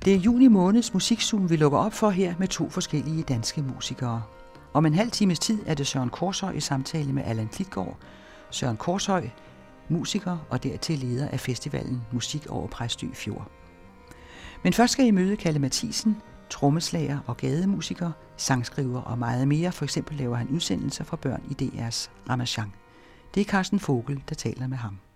Det er juni måneds musikzoom, vi lukker op for her med 2 forskellige danske musikere. Om en halv times tid er det Søren Korshøj i samtale med Allan Klitgaard. Søren Korshøj, musiker og dertil leder af festivalen Musik over Præstø Fjord. Men først skal I møde Kalle Matthiesen, trommeslager og gademusiker, sangskriver og meget mere. For eksempel laver han udsendelser for børn i DR's Ramasjang. Det er Carsten Vogel, der taler med ham.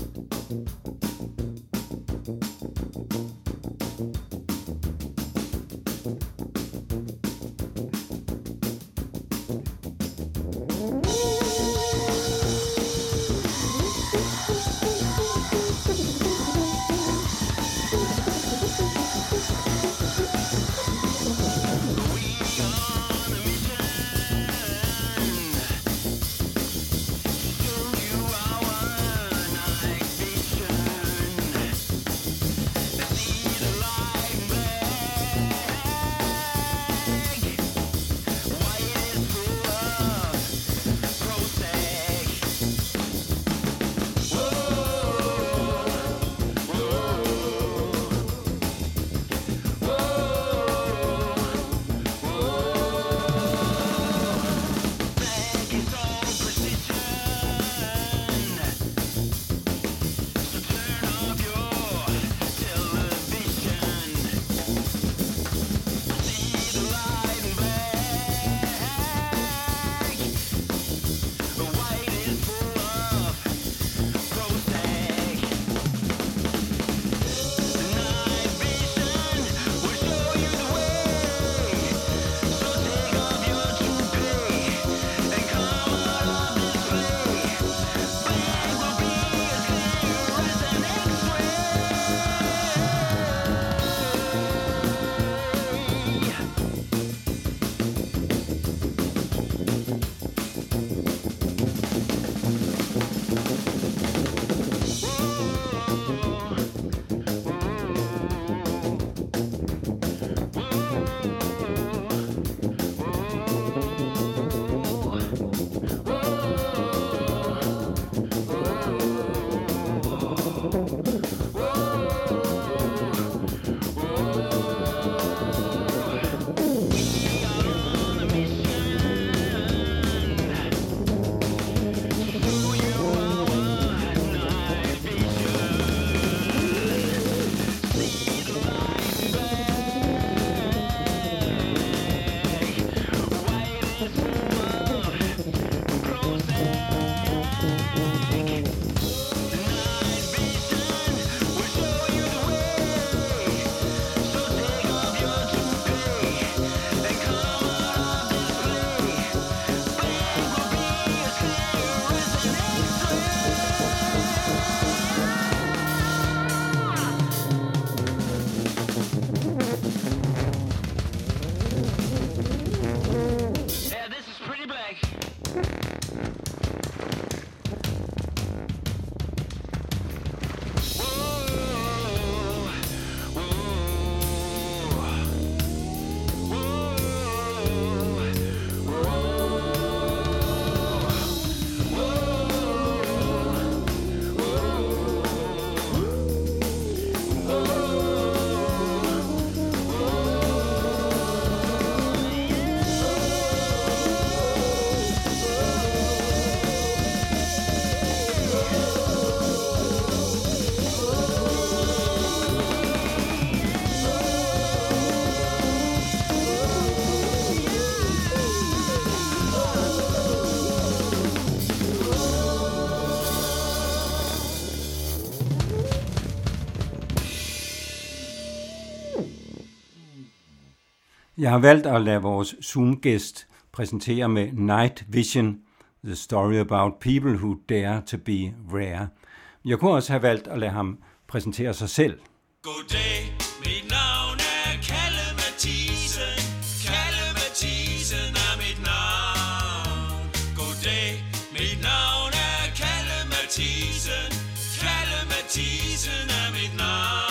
Jeg har valgt at lade vores Zoom-gæst præsentere med Night Vision, The Story About People Who Dare to Be Rare. Jeg kunne også have valgt at lade ham præsentere sig selv. Goddag, mit navn er Kalle Matthiesen. Kalle Matthiesen er mit navn. Goddag, mit navn er Kalle Matthiesen. Kalle Matthiesen er mit navn.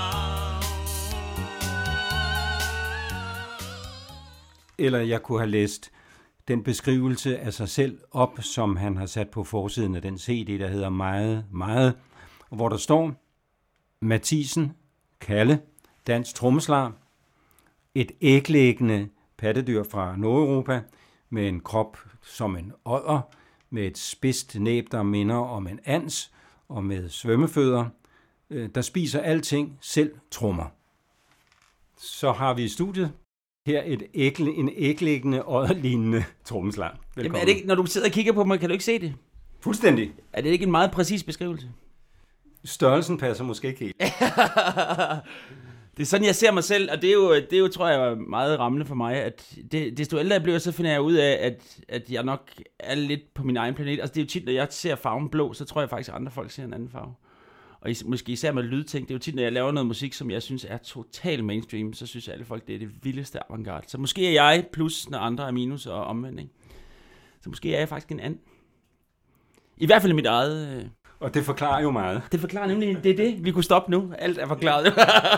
Eller jeg kunne have læst den beskrivelse af sig selv op, som han har sat på forsiden af den CD, der hedder Meget, Meget, og hvor der står: Matthiesen, Kalle, dansk trommeslager, et æglæggende pattedyr fra Nordeuropa med en krop som en odder, med et spidst næb, der minder om en ans, og med svømmefødder, der spiser alting, selv trommer. Så har vi i studiet her en æglæggende odderlignende trommeslager. Jamen, er det ikke, når du sidder og kigger på mig, kan du ikke se det? Fuldstændig. Er det ikke en meget præcis beskrivelse? Størrelsen passer måske ikke helt. Det er sådan, jeg ser mig selv, og det er jo tror jeg, meget rammende for mig, at desto ældre jeg bliver, så finder jeg ud af, at jeg nok er lidt på min egen planet. Altså det er jo tit, når jeg ser farven blå, så tror jeg faktisk, at andre folk ser en anden farve. Og måske især med lydting, det er jo tit, når jeg laver noget musik, som jeg synes er total mainstream, så synes alle folk, det er det vildeste avantgarde. Så måske er jeg plus, når andre er minus og omvendt, ikke? Så måske er jeg faktisk en and. I hvert fald i mit eget... Og det forklarer jo meget. Det forklarer nemlig, det er det. Vi kunne stoppe nu. Alt er forklaret.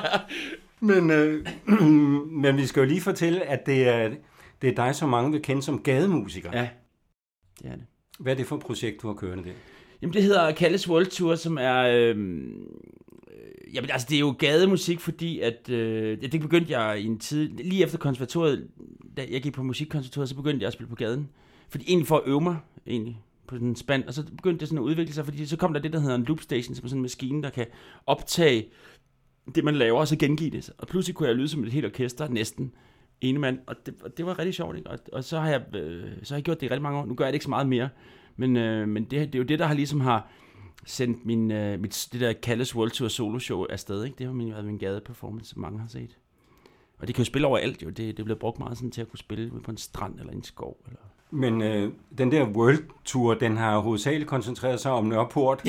Men vi skal jo lige fortælle, at det er dig, som mange vil kende som gademusiker. Ja, det er det. Hvad er det for et projekt, du har kørende der? Jamen, det hedder Kalles World Tour, som er... jamen, altså, det er jo gademusik, fordi at... det begyndte jeg i en tid... Lige efter konservatoriet, da jeg gik på musikkonservatoriet, så begyndte jeg at spille på gaden. Fordi egentlig for at øve mig, egentlig, på sådan en spand. Og så begyndte det sådan at udvikle sig, fordi så kom der det, der hedder en loopstation, som er sådan en maskine, der kan optage det, man laver, og så gengive det. Og pludselig kunne jeg lyde som et helt orkester, næsten ene mand. Og det var rigtig sjovt, ikke? Og så har jeg gjort det i rigtig mange år. Nu gør jeg det ikke så meget mere. Men det er jo det, der har ligesom har sendt det der Kalles World Tour soloshow afsted, ikke? Det har været min gadeperformance, som mange har set. Og det kan jo spille overalt, jo. Det er blevet brugt meget sådan til at kunne spille på en strand eller en skov. Eller... Men den der World Tour, den har hovedsageligt koncentreret sig om Nørreport.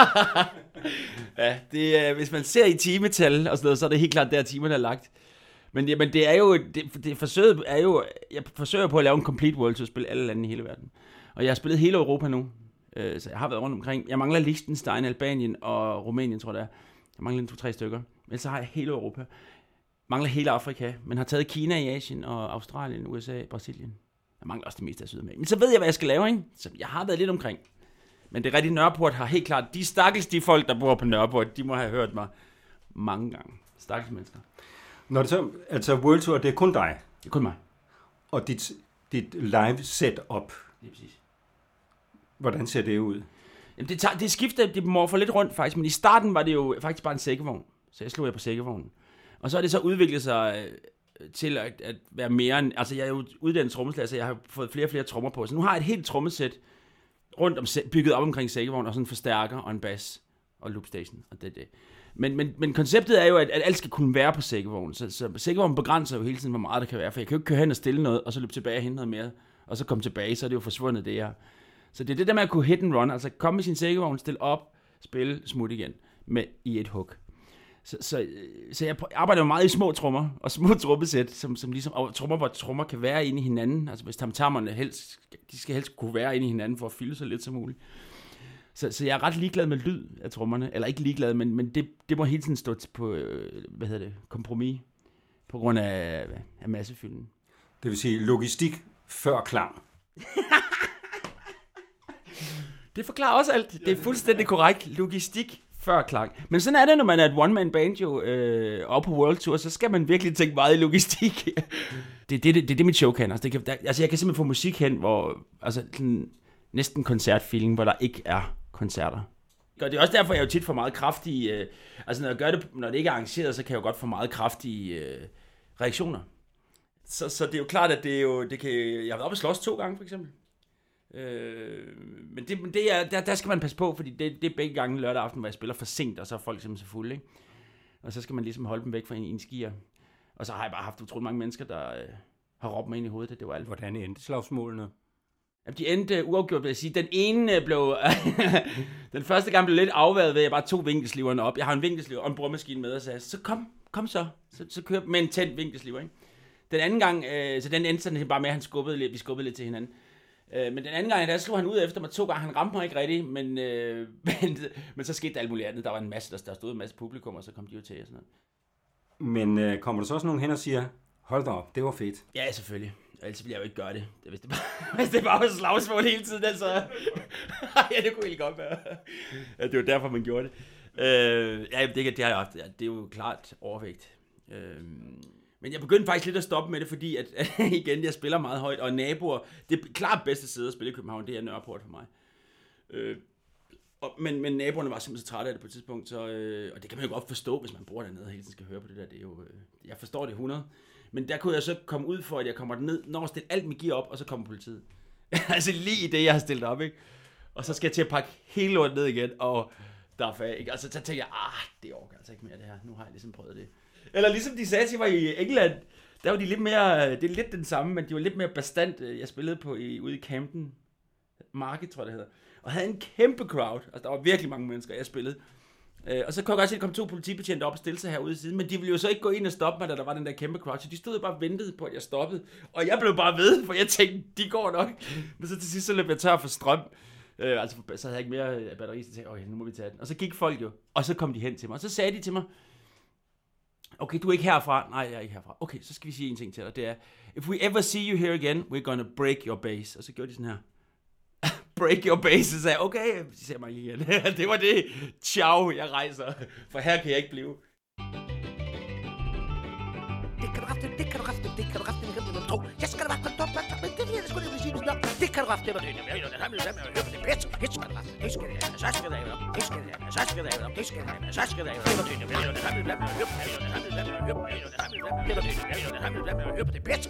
Ja, det, hvis man ser i timetal og sådan noget, så er det helt klart, der timerne er lagt. Men det er jo, forsøget er jo, jeg forsøger på at lave en complete World Tour, spille alle lande i hele verden. Og jeg har spillet hele Europa nu, så jeg har været rundt omkring. Jeg mangler Liechtenstein, Albanien og Rumænien, tror jeg det er. Jeg mangler 2-3 stykker. Men så har jeg hele Europa. Mangler hele Afrika, men har taget Kina i Asien og Australien, USA, Brasilien. Jeg mangler også det meste af Sydamerika. Men så ved jeg, hvad jeg skal lave, ikke? Så jeg har været lidt omkring. Men det rigtige Nørreport har helt klart, de folk, der bor på Nørreport, de må have hørt mig mange gange. Stakkels mennesker. Når det så, altså World Tour, det er kun dig? Det er kun mig. Og dit live setup? Det er præcis. Hvordan ser det ud? Jamen det skifter, det morfer lidt rundt faktisk, men i starten var det jo faktisk bare en sækkevogn. Så jeg slog på sækkevognen. Og så er det så udviklet sig til at være mere end... Altså jeg er jo uddannet trommeslager, så jeg har fået flere og flere trommer på. Så nu har jeg et helt trommesæt rundt om, bygget op omkring sækkevognen, og sådan en forstærker og en bas og loopstation. Og det. Men konceptet er jo, at alt skal kunne være på sækkevognen. Så sækkevognen begrænser jo hele tiden, hvor meget der kan være. For jeg kan jo ikke køre hen og stille noget, og så løbe tilbage og hente noget mere. Og så komme tilbage, så er det jo forsvundet det her. Så det er det der med at kunne hit and run. Altså komme med sin sækkevogn, stille op, spille, smut igen. I et hug. Så jeg arbejder jo meget i små trommer og små trommesæt, som ligesom, og trommer, hvor trommer kan være inde i hinanden. Altså hvis tamtamerne de skal helst kunne være inde i hinanden for at fylde så lidt som muligt. Så jeg er ret ligeglad med lyd af trommerne, eller ikke ligeglad, men det må hele tiden stå på, kompromis, på grund af massefylden. Det vil sige logistik før klang. Det forklarer også alt. Det er fuldstændig korrekt. Logistik før klang. Men sådan er det, når man er et one-man band jo, og på World Tour, så skal man virkelig tænke meget i logistik. det er det, mit show kan. Altså, jeg kan simpelthen få musik hen, hvor altså, næsten koncertfeeling, hvor der ikke er koncerter. Og det er også derfor, jeg jo tit får meget kraftige... altså, når jeg gør det, når det ikke er arrangeret, så kan jeg jo godt få meget kraftige reaktioner. Så det er jo klart, at det er jo... Det kan, jeg har været oppe og slås 2 gange, for eksempel. Men der skal man passe på, fordi det er begge gange lørdag aften, hvor jeg spiller for sent, og så er folk simpelthen så fulde, ikke? Og så skal man ligesom holde dem væk fra en skier. Og så har jeg bare haft utrolig mange mennesker, der har råbt mig ind i hovedet. Det var alt. Hvordan endte slagsmålene? Jamen, de endte uafgjort, vil jeg sige. Den ene blev... den første gang blev lidt afværet ved, at jeg bare tog vinkelsliverne op. Jeg har en vinkelsliver og en boremaskine med, og sagde, så kom så. Så kør med en tændt vinkelsliver, ikke? Den anden gang, så den endte sådan bare med, at vi skubbede lidt til hinanden. Men den anden gang, der slog han ud efter mig 2 gange. Han ramte mig ikke rigtigt, men så skete der alt muligt andet. Der var en masse, der stod en masse publikum, og så kom de jo til og sådan noget. Men kommer der så også nogen hen og siger, hold da op, det var fedt? Ja, selvfølgelig. Ellers ville jeg jo ikke gøre det. Hvis det bare var slagsmål hele tiden, altså. Ja, det kunne egentlig godt være. Ja, det var derfor, man gjorde det. Ja, det har jeg haft. Ja, det er jo klart overvægt. Men jeg begyndte faktisk lidt at stoppe med det, fordi at igen, jeg spiller meget højt, og naboer, det er klart bedste sted at spille i København, det er Nørreport for mig. Men naboerne var simpelthen så trætte af det på et tidspunkt, så, og det kan man jo godt forstå, hvis man bor dernede og hele tiden skal høre på det der. Det er jo, jeg forstår det 100. Men der kunne jeg så komme ud for, at jeg kommer ned, når jeg stiller alt mit gear op, og så kommer politiet. Altså lige i det, jeg har stillet op, ikke? Og så skal jeg til at pakke hele lortet ned igen, og der er fag, ikke? Og så tænker jeg, det orker altså ikke mere det her. Nu har jeg ligesom prøvet det. Eller ligesom de sagde til mig i England, der var de lidt mere, det er lidt den samme, men de var lidt mere bastant. Jeg spillede på ude i Camden Market, tror jeg det hedder. Og havde en kæmpe crowd. Altså der var virkelig mange mennesker, jeg spillede. Og så kunne jeg godt se, at der kom 2 politibetjente op og stille sig herude i siden, men de ville jo så ikke gå ind og stoppe mig, da der var den der kæmpe crowd, så de stod bare og ventede på, at jeg stoppede. Og jeg blev bare ved, for jeg tænkte, de går nok. Men så til sidst så løb jeg tør for strøm. Så havde jeg ikke mere batteri, så tænkte jeg, nu må vi tage den. Og så gik folk jo, og så kom de hen til mig, og så sagde de til mig, okay, du er ikke herfra. Nej, jeg er ikke herfra. Okay, så skal vi sige en ting til dig, det er, if we ever see you here again, we're gonna break your base. Og så gjorde de sådan her. Break your base, så sagde jeg, okay, de ser mig igen. Det var det. Ciao, jeg rejser, for her kan jeg ikke blive. Det kan du rafte, det kan du rafte, det kan du rafte, det kan du tro. Jeg skal da rafte, men det vil jeg sgu ikke sige nu snart. Det kan du rafte, det var det. Jeg vil have det sammen, jeg vil det bedst. Det skal du rafte, det skal det, så skal det, det skal det, så skal det, det skal det, så skal det. Det var det, jeg vil have det sammen, jeg vil det sammen, jeg vil det bedst.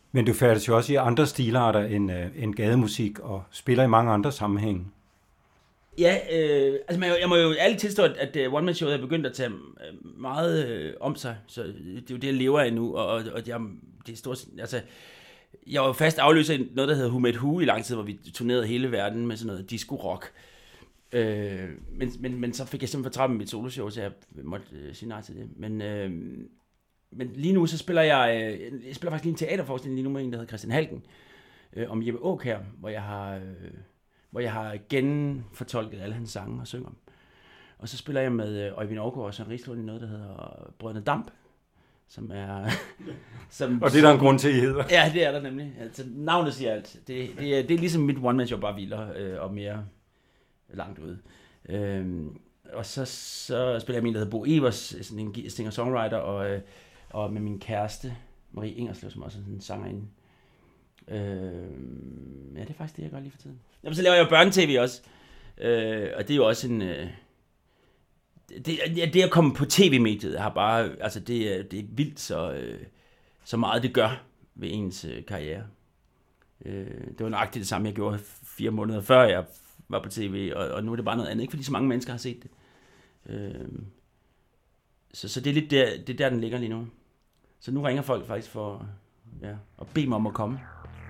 Men du færdes jo også i andre stilarter end gademusik, og spiller i mange andre sammenhænge. Ja, altså jeg må jo ærligt tilstå, at one-man-showet er begyndt at tage meget om sig, så det er jo det, jeg lever af nu, og det er stort, altså, jeg var jo fast afløser i noget, der hedder Who Made Who i lang tid, hvor vi turnerede hele verden med sådan noget disco-rock. Men så fik jeg simpelthen for travlt med mit soloshow, så jeg måtte sige nej til det. Men lige nu så spiller jeg spiller faktisk lige en teaterforestilling lige nu med en, der hedder Christian Halken, om Jeppe Aakjær, hvor jeg har genfortolket alle hans sange og synger. Og så spiller jeg med Øjvind Aagaard og Søren Rislund i noget, der hedder Brødrene Damp, som er... og det er der en grund til, I hedder. Ja, det er der nemlig. Altså, navnet siger alt. Det er ligesom mit one-man-show, bare hviler og mere langt ude. Og så spiller jeg min, der hedder Bo Evers, sådan en singer-songwriter, og med min kæreste, Marie Ingerslev, som også er sådan en sangerinde. Ja, det er faktisk det, jeg gør lige for tiden. Jamen, så laver jeg jo børne-tv også. Og det er jo også en... Det at komme på tv-mediet har bare... Altså, det er vildt, så meget det gør ved ens karriere. Det var nøjagtigt det samme, jeg gjorde 4 måneder før jeg var på tv, og nu er det bare noget andet. Ikke fordi så mange mennesker har set det. Så det er lidt det er der, den ligger lige nu. Så nu ringer folk faktisk for at bede mig om at komme.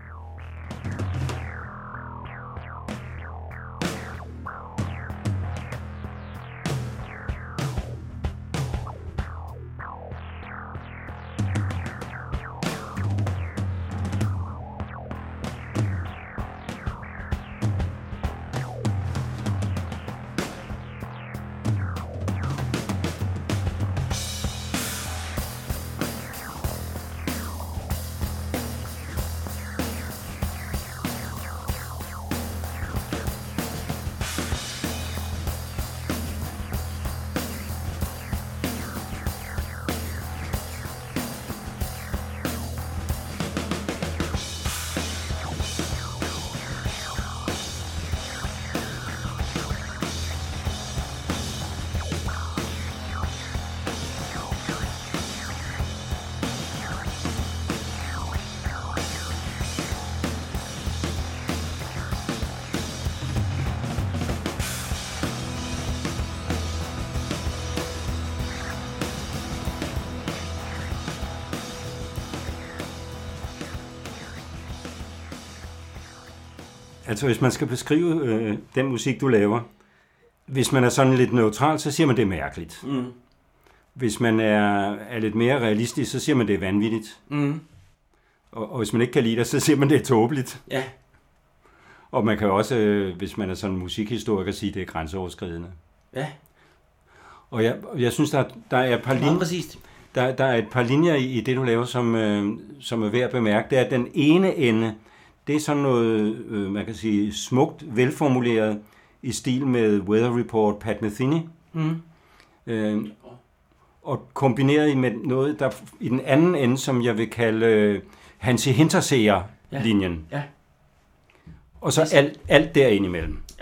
Altså, hvis man skal beskrive den musik, du laver, hvis man er sådan lidt neutral, så siger man, det er mærkeligt. Mm. Hvis man er lidt mere realistisk, så siger man, det er vanvittigt. Mm. Og hvis man ikke kan lide det, så siger man, det er tåbeligt. Ja. Og man kan også, hvis man er sådan en musikhistoriker, sige, det er grænseoverskridende. Ja. Og jeg synes, der er et par linjer. Der er et par linjer i det, du laver, som er værd at bemærke. Det er, at den ene ende, det er sådan noget, man kan sige, smukt, velformuleret i stil med Weather Report, Pat Metheny. Mm. Og kombineret med noget, der i den anden ende, som jeg vil kalde Hansi Hinterseer-linjen. Ja. Og så alt derinde imellem. Ja.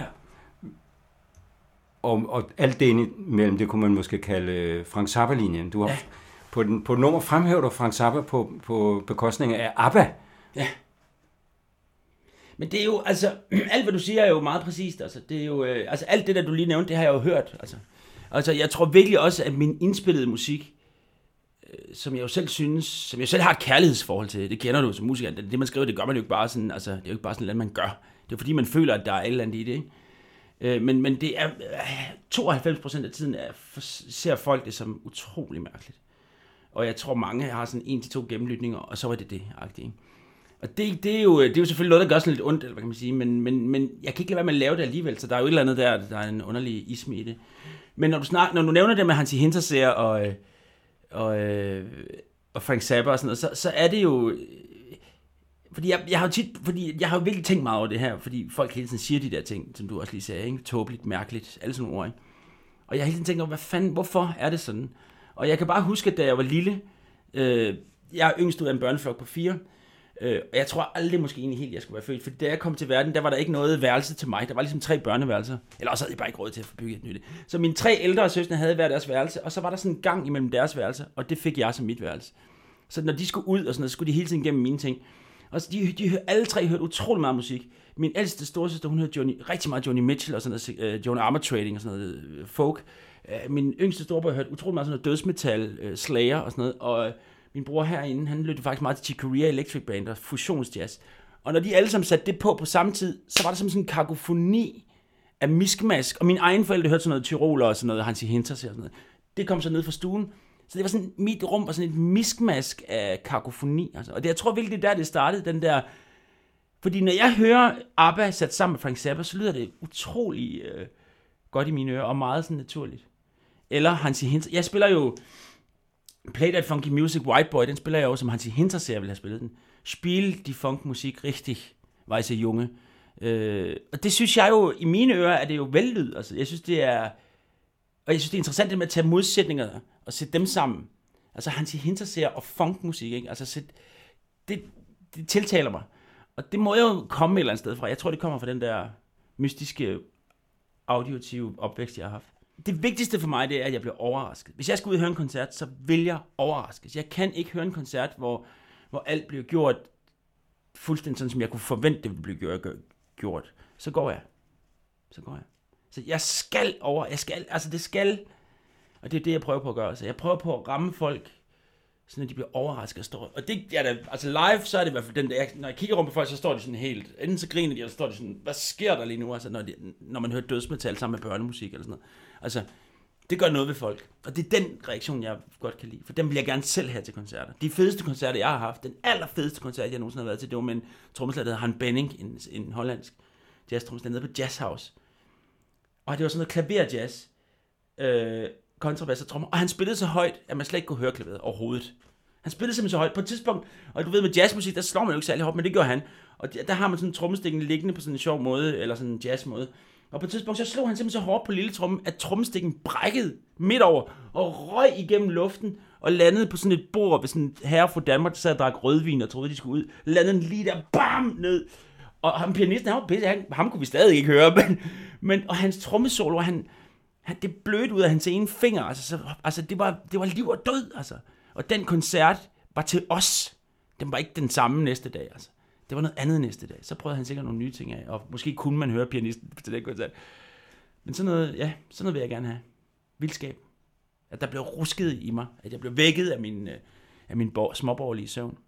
Og alt det imellem, det kunne man måske kalde Frank Zappa-linjen. Du har på et nummer fremhæver du Frank Zappa på bekostning af ABBA. Ja. Men det er jo, altså, alt hvad du siger er jo meget præcist, altså, det er jo, altså, alt det der du lige nævnte, det har jeg jo hørt, altså, jeg tror virkelig også, at min indspillede musik, som jeg jo selv synes, som jeg selv har et kærlighedsforhold til, det kender du som musiker, det man skriver, det gør man jo ikke bare sådan, altså, det er jo ikke bare sådan noget, man gør, det er fordi man føler, at der er et eller andet i det, ikke? Men det er, 92% af tiden ser folk det som utrolig mærkeligt, og jeg tror mange har sådan 1-2 gennemlytninger, og så var det agtigt, ikke? Og det er jo selvfølgelig noget, der gør sådan lidt ondt, eller hvad kan man sige, men jeg kan ikke lade være med at lave det alligevel, så der er jo et eller andet der er en underlig isme i det. Men når du nævner det med Hansi Hinterseer og Frank Zappa og sådan noget, så er det jo, fordi jeg har jo virkelig tænkt meget over det her, fordi folk hele tiden siger de der ting, som du også lige sagde, ikke? Tåbeligt, mærkeligt, alle sådan nogle ord, ikke? Og jeg har hele tiden tænkt over, hvorfor er det sådan? Og jeg kan bare huske, at da jeg var lille, jeg er yngst ud af en børneflok på 4, og jeg tror aldrig måske egentlig helt, jeg skulle være født. For da jeg kom til verden, der var der ikke noget værelse til mig. Der var ligesom 3 børneværelser. Eller også havde jeg bare ikke råd til at få bygget et nyt. Så mine 3 ældre søstre havde hver deres værelse, og så var der sådan en gang imellem deres værelse, og det fik jeg som mit værelse. Så når de skulle ud og sådan noget, så skulle de hele tiden gennem mine ting. Og de alle tre hørte utrolig meget musik. Min ældste storesøster, hun hørte rigtig meget Joni Mitchell og sådan noget, Joan Armour Trading og sådan noget folk. Min yngste storebror hørte utrolig meget sådan noget dødsmetal, Slayer og sådan noget. Og min bror herinde, han lyttede faktisk meget til Chick Corea Electric Band og fusionsjazz. Og når de alle sammen satte det på samme tid, så var der som sådan en kakofoni af miskmask. Og mine egne forældre hørte sådan noget Tyroler og sådan noget, Hansi Hinterseer og sådan noget. Det kom så ned fra stuen. Så det var sådan, mit rum var sådan et miskmask af kakofoni. Altså. Og det, jeg tror virkelig, det er der, det startede, den der... Fordi når jeg hører ABBA sat sammen med Frank Zappa, så lyder det utrolig godt i mine ører, og meget sådan naturligt. Eller Hansi Hinterseer. Jeg spiller jo Play That Funky Music, White Boy, den spiller jeg jo, som Hansi Hinterseer ville have spillet den. Spiel die Funkmusik richtig, Weisse Junge. Og det synes jeg jo, i mine ører, er det jo vellyd. Altså, jeg synes, det er... Og jeg synes, det er interessant det med at tage modsætninger og sætte dem sammen. Altså Hansi Hinterseer og funkmusik, ikke? Altså, det tiltaler mig. Og det må jo komme et eller andet sted fra. Jeg tror, det kommer fra den der mystiske, auditive opvækst, jeg har haft. Det vigtigste for mig, det er, at jeg bliver overrasket. Hvis jeg skal ud og høre en koncert, så vil jeg overraskes. Jeg kan ikke høre en koncert, hvor alt bliver gjort fuldstændig sådan, som jeg kunne forvente, det ville blive gjort. Så går jeg. Så jeg skal altså det skal, og det er det, jeg prøver på at gøre. Så jeg prøver på at ramme folk, sådan at de bliver overrasket. Og det er da, altså live, så er det i hvert fald den der, når jeg kigger rundt på folk, så står de sådan helt, enten så griner de, eller så står de sådan, hvad sker der lige nu, altså når man hører dødsmetal sammen med børnemusik, eller sådan noget. Altså, det gør noget ved folk, og det er den reaktion, jeg godt kan lide, for den vil jeg gerne selv have til koncerter. De fedeste koncerter, jeg har haft, den allerfedeste koncert, jeg nogensinde har været til, det var med en trommeslager, der hedder Han Benning, en hollandsk jazztrommeslager, nede på Jazz House. Og det var sådan noget klaverjazz, kontrabas og trommer, og han spillede så højt, at man slet ikke kunne høre klaveret overhovedet. Han spillede simpelthen så højt på et tidspunkt, og du ved med jazzmusik, der slår man jo ikke særlig højt, men det gjorde han. Og der har man sådan en trommestikken liggende på sådan en sjov måde, eller sådan en jazzmåde. Og på et tidspunkt, så slog han simpelthen så hårdt på lille tromme, at trommestikken brækkede midt over, og røg igennem luften, og landede på sådan et bord, ved sådan en herre fra Danmark, der sad og drak rødvin, og troede, de skulle ud. Landede lige der, bam, ned. Og ham pianisten, han var pisse, ham kunne vi stadig ikke høre, men og hans trommesolo, det blødte ud af hans ene finger, altså det var liv og død, altså. Og den koncert var til os. Den var ikke den samme næste dag, altså. Det var noget andet næste dag. Så prøvede han sikkert nogle nye ting af, og måske kunne man høre pianisten til den koncert. Men sådan noget vil jeg gerne have. Vildskab. At der blev rusket i mig, at jeg blev vækket af min småborgerlige søvn.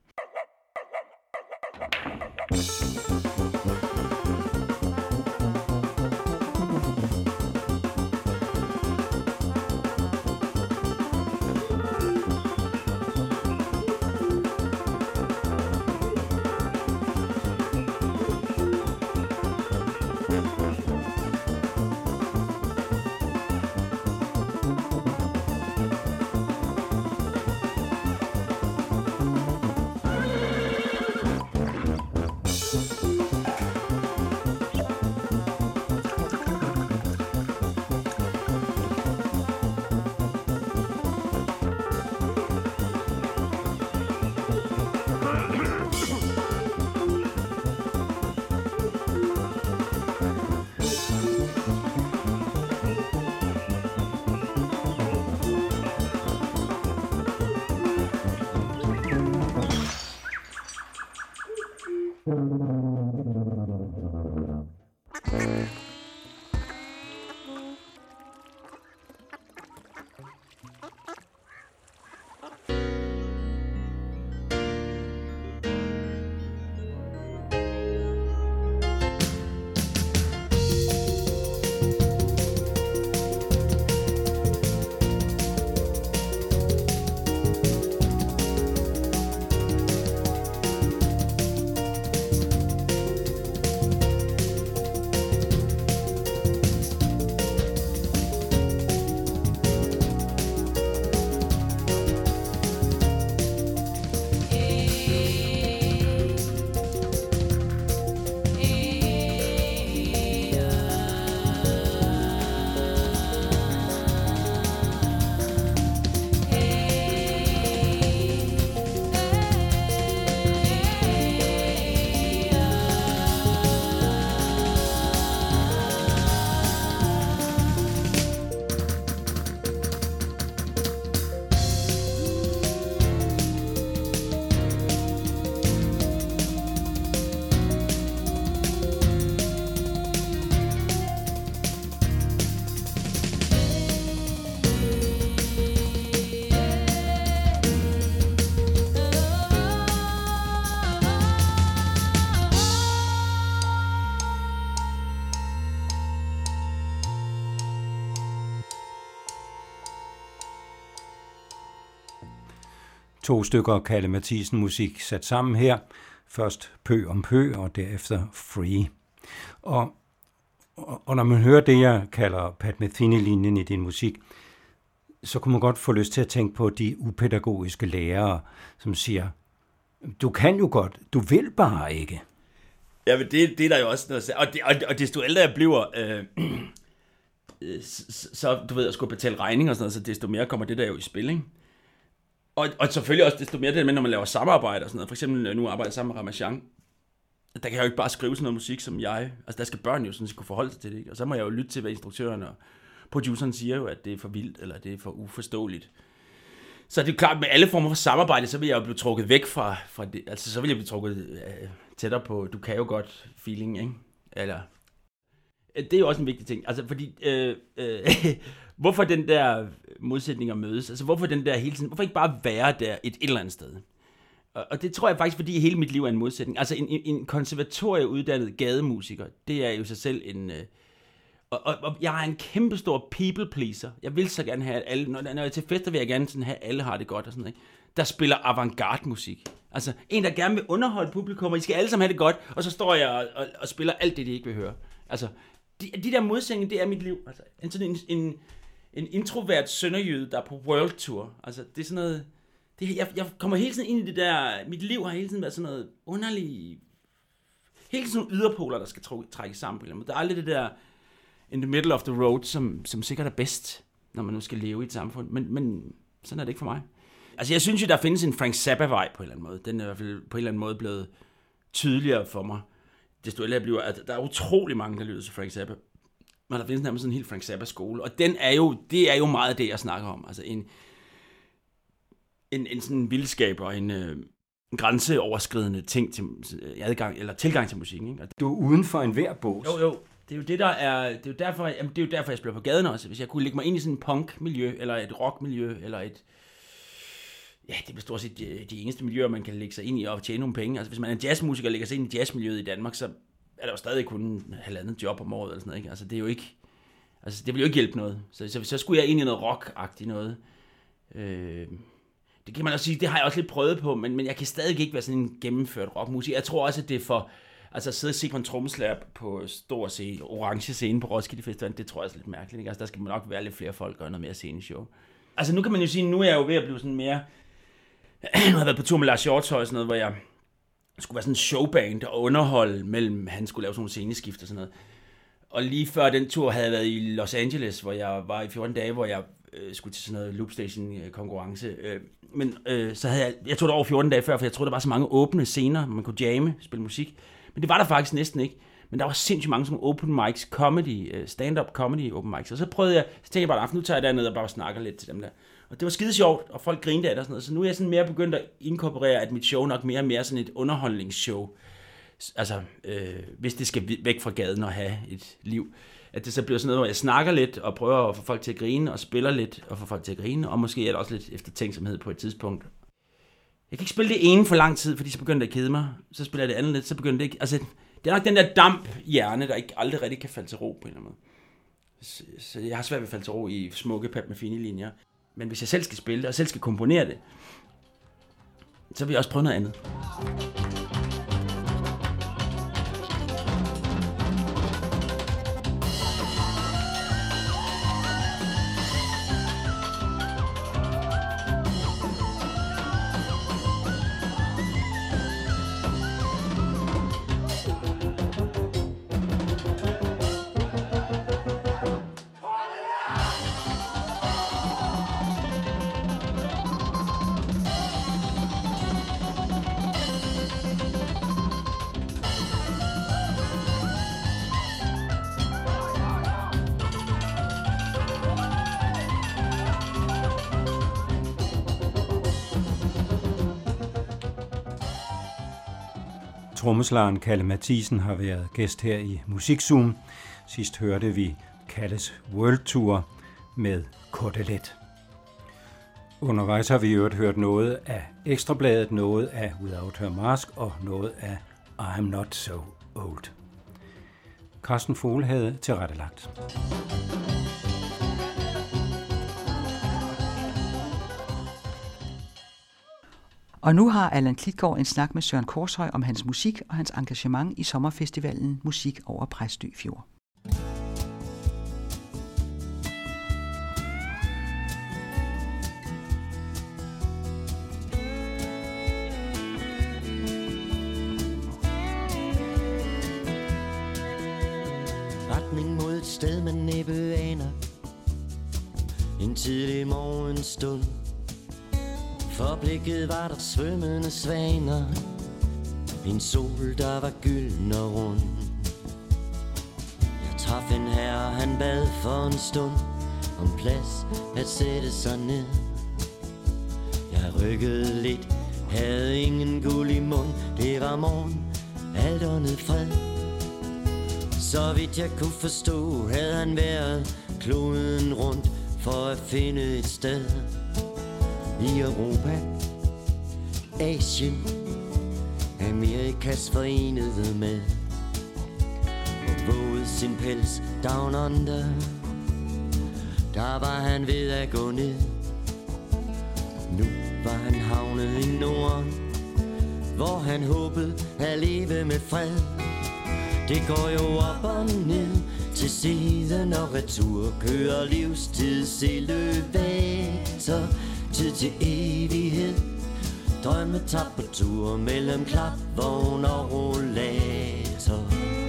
2 stykker Kalle Matthiesen musik sat sammen her. Først Pø om Pø, og derefter Free. Og når man hører det, jeg kalder Pat Metheny-linjen i din musik, så kunne man godt få lyst til at tænke på de upædagogiske lærere, som siger, du kan jo godt, du vil bare ikke. Ja, men det er der jo også noget. Og desto ældre jeg bliver, så du ved, at skulle betale regninger og sådan noget, så desto mere kommer det der jo i spil, ikke? Og selvfølgelig også desto mere det med, når man laver samarbejde og sådan noget. For eksempel nu arbejder jeg sammen med Ramachan. Der kan jeg jo ikke bare skrive sådan noget musik som jeg. Altså der skal børn jo sådan kunne forholde sig til det, ikke? Og så må jeg jo lytte til, hvad instruktøren og produceren siger jo, at det er for vildt, eller det er for uforståeligt. Så det er jo klart, med alle former for samarbejde, så vil jeg jo blive trukket væk fra det. Altså så vil jeg blive trukket tættere på, du kan jo godt feeling, ikke? Eller, det er jo også en vigtig ting. Altså fordi, hvorfor den der modsætninger mødes? Altså hvorfor den der hele tiden, hvorfor ikke bare være der et eller andet sted? Og det tror jeg faktisk, fordi hele mit liv er en modsætning. Altså en konservatorieuddannet gademusiker, det er jo sig selv en... Og jeg er en kæmpestor people pleaser. Jeg vil så gerne have, at alle... Når jeg er til fester, vil jeg gerne sådan have, at alle har det godt og sådan noget, ikke? Der spiller avantgarde musik. Altså en, der gerne vil underholde publikum, og I skal alle sammen have det godt, og så står jeg og spiller alt det, de ikke vil høre. Altså, de der modsætninger, det er mit liv. Altså, sådan en introvert sønderjyde, der er på world tour. Altså, det er sådan noget... Jeg kommer hele tiden ind i det der... Mit liv har hele tiden været sådan noget underligt... Hele tiden nogle yderpoler, der skal trække sammen på en eller anden måde. Der er aldrig det der in the middle of the road, som sikkert er bedst, når man nu skal leve i et samfund. Men sådan er det ikke for mig. Altså, jeg synes jo, der findes en Frank Zappa-vej på en eller anden måde. Den er i hvert fald på en eller anden måde blevet tydeligere for mig. Desto ældre jeg bliver, at der er utrolig mange, der lyder til Frank Zappa. Men der findes nærmest sådan en helt Frank Zappa-skole. Og det er jo meget det, jeg snakker om. Altså en sådan vildskab og en grænseoverskridende ting til adgang eller tilgang til musikken, ikke? Du er uden for enhver bås. Jo. Det er jo det, der er... Det er jo derfor, jeg spiller på gaden også. Hvis jeg kunne lægge mig ind i sådan en punk-miljø, eller et rock-miljø, eller et... Ja, det er stort set de eneste miljøer, man kan lægge sig ind i og tjene nogle penge. Altså, hvis man er en jazzmusiker og lægger sig ind i jazzmiljøet i Danmark, så er der jo stadig kun 1,5 job om året, eller sådan noget, ikke? Altså, det er jo ikke... Altså, det vil jo ikke hjælpe noget. Så skulle jeg ind i noget rock-agtigt noget. Det kan man også sige, det har jeg også lidt prøvet på, men jeg kan stadig ikke være sådan en gennemført rockmusik. Jeg tror også, at det er for... Altså at sidde og se på en trommeslager på stor scene, orange scene på Roskilde Festival, det tror jeg er lidt mærkeligt, ikke? Altså der skal man nok være lidt flere folk og noget mere sceneshow. Altså nu kan man jo sige, nu er jeg jo ved at blive sådan mere... Jeg har været på tur med Lars Hjortøj og sådan noget, hvor jeg skulle være sådan en showband og underholde mellem, han skulle lave sådan nogle sceneskift og sådan noget. Og lige før den tur havde jeg været i Los Angeles, hvor jeg var i 14 dage, hvor jeg skulle til sådan noget loopstation-konkurrence. Men så havde jeg tog det over 14 dage før, for jeg troede, der var så mange åbne scener, hvor man kunne jamme, spille musik. Men det var der faktisk næsten ikke. Men der var sindssygt mange sådan open mics, comedy, stand-up comedy open mics. Og så tænkte jeg bare, at nu tager jeg derned og bare snakker lidt til dem der. Og det var skide sjovt, og folk grinede af det og sådan noget. Så nu er jeg sådan mere begyndt at inkorporere, at mit show nok mere og mere sådan et underholdningsshow. Altså, hvis det skal væk fra gaden og have et liv. At det så bliver sådan noget, hvor jeg snakker lidt og prøver at få folk til at grine, og spiller lidt og få folk til at grine. Og måske er det også lidt eftertænksomhed på et tidspunkt. Jeg kan ikke spille det ene for lang tid, fordi så begynder det at kede mig. Så spiller jeg det andet lidt, så begynder det ikke... Altså, det er nok den der damp hjerne, der ikke aldrig rigtig kan falde til ro på en eller anden måde. Så jeg har svært ved at falde til ro i smukke Pat Metheny-linjer. Men hvis jeg selv skal spille det, og selv skal komponere det, så vil jeg også prøve noget andet. Trommeslageren Kalle Matthiesen har været gæst her i Musikzoom. Sidst hørte vi Kalles World Tour med Kotelet. Undervejs har vi hørt noget af Ekstrabladet, noget af Without Her Mask og noget af I'm Not So Old. Carsten Fogel havde tilrettelagt. Og nu har Allan Klitgaard en snak med Søren Korshøj om hans musik og hans engagement i sommerfestivalen Musik over Præstø Fjord. Retning mod et sted, man næppe aner. En tidlig morgenstund. For blikket var der svømmende svaner. En sol, der var gylden og rund. Jeg traf en herre, han bad for en stund om plads at sætte sig ned. Jeg rykkede lidt, havde ingen guld i mund. Det var morgen, alt åndet fred. Så vidt jeg kunne forstå, havde han været kloden rundt for at finde et sted i Europa, Asien, Amerikas forenede med, og vågede sin pels down under. Der var han ved at gå ned. Nu var han havnet i Norden, hvor han håbede at leve med fred. Det går jo op og ned til siden og retur. Kører livstids elevator, tid til evighed. Drømme tager på tur mellem klapvogn og rollator.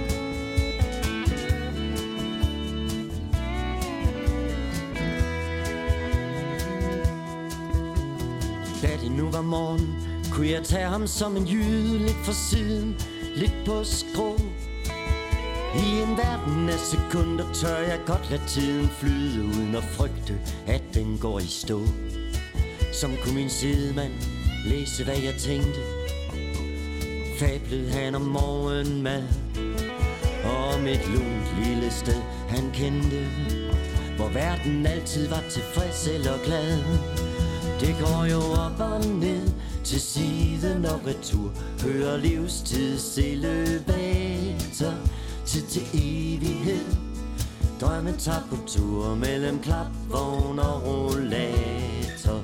Da det nu var morgen, kunne jeg tage ham som en jyde, lidt for siden, lidt på skrå. I en verden af sekunder tør jeg godt lade tiden flyde, uden at frygte, at den går i stå. Som kunne min sidemand læse, hvad jeg tænkte. Fablede han om morgenmad, og om et lunt lille sted han kendte, hvor verden altid var tilfreds eller glad. Det går jo op og ned til siden og retur. Hører livstids elevator, tid til evighed. Drømme tager på tur mellem klapvogn og rollator.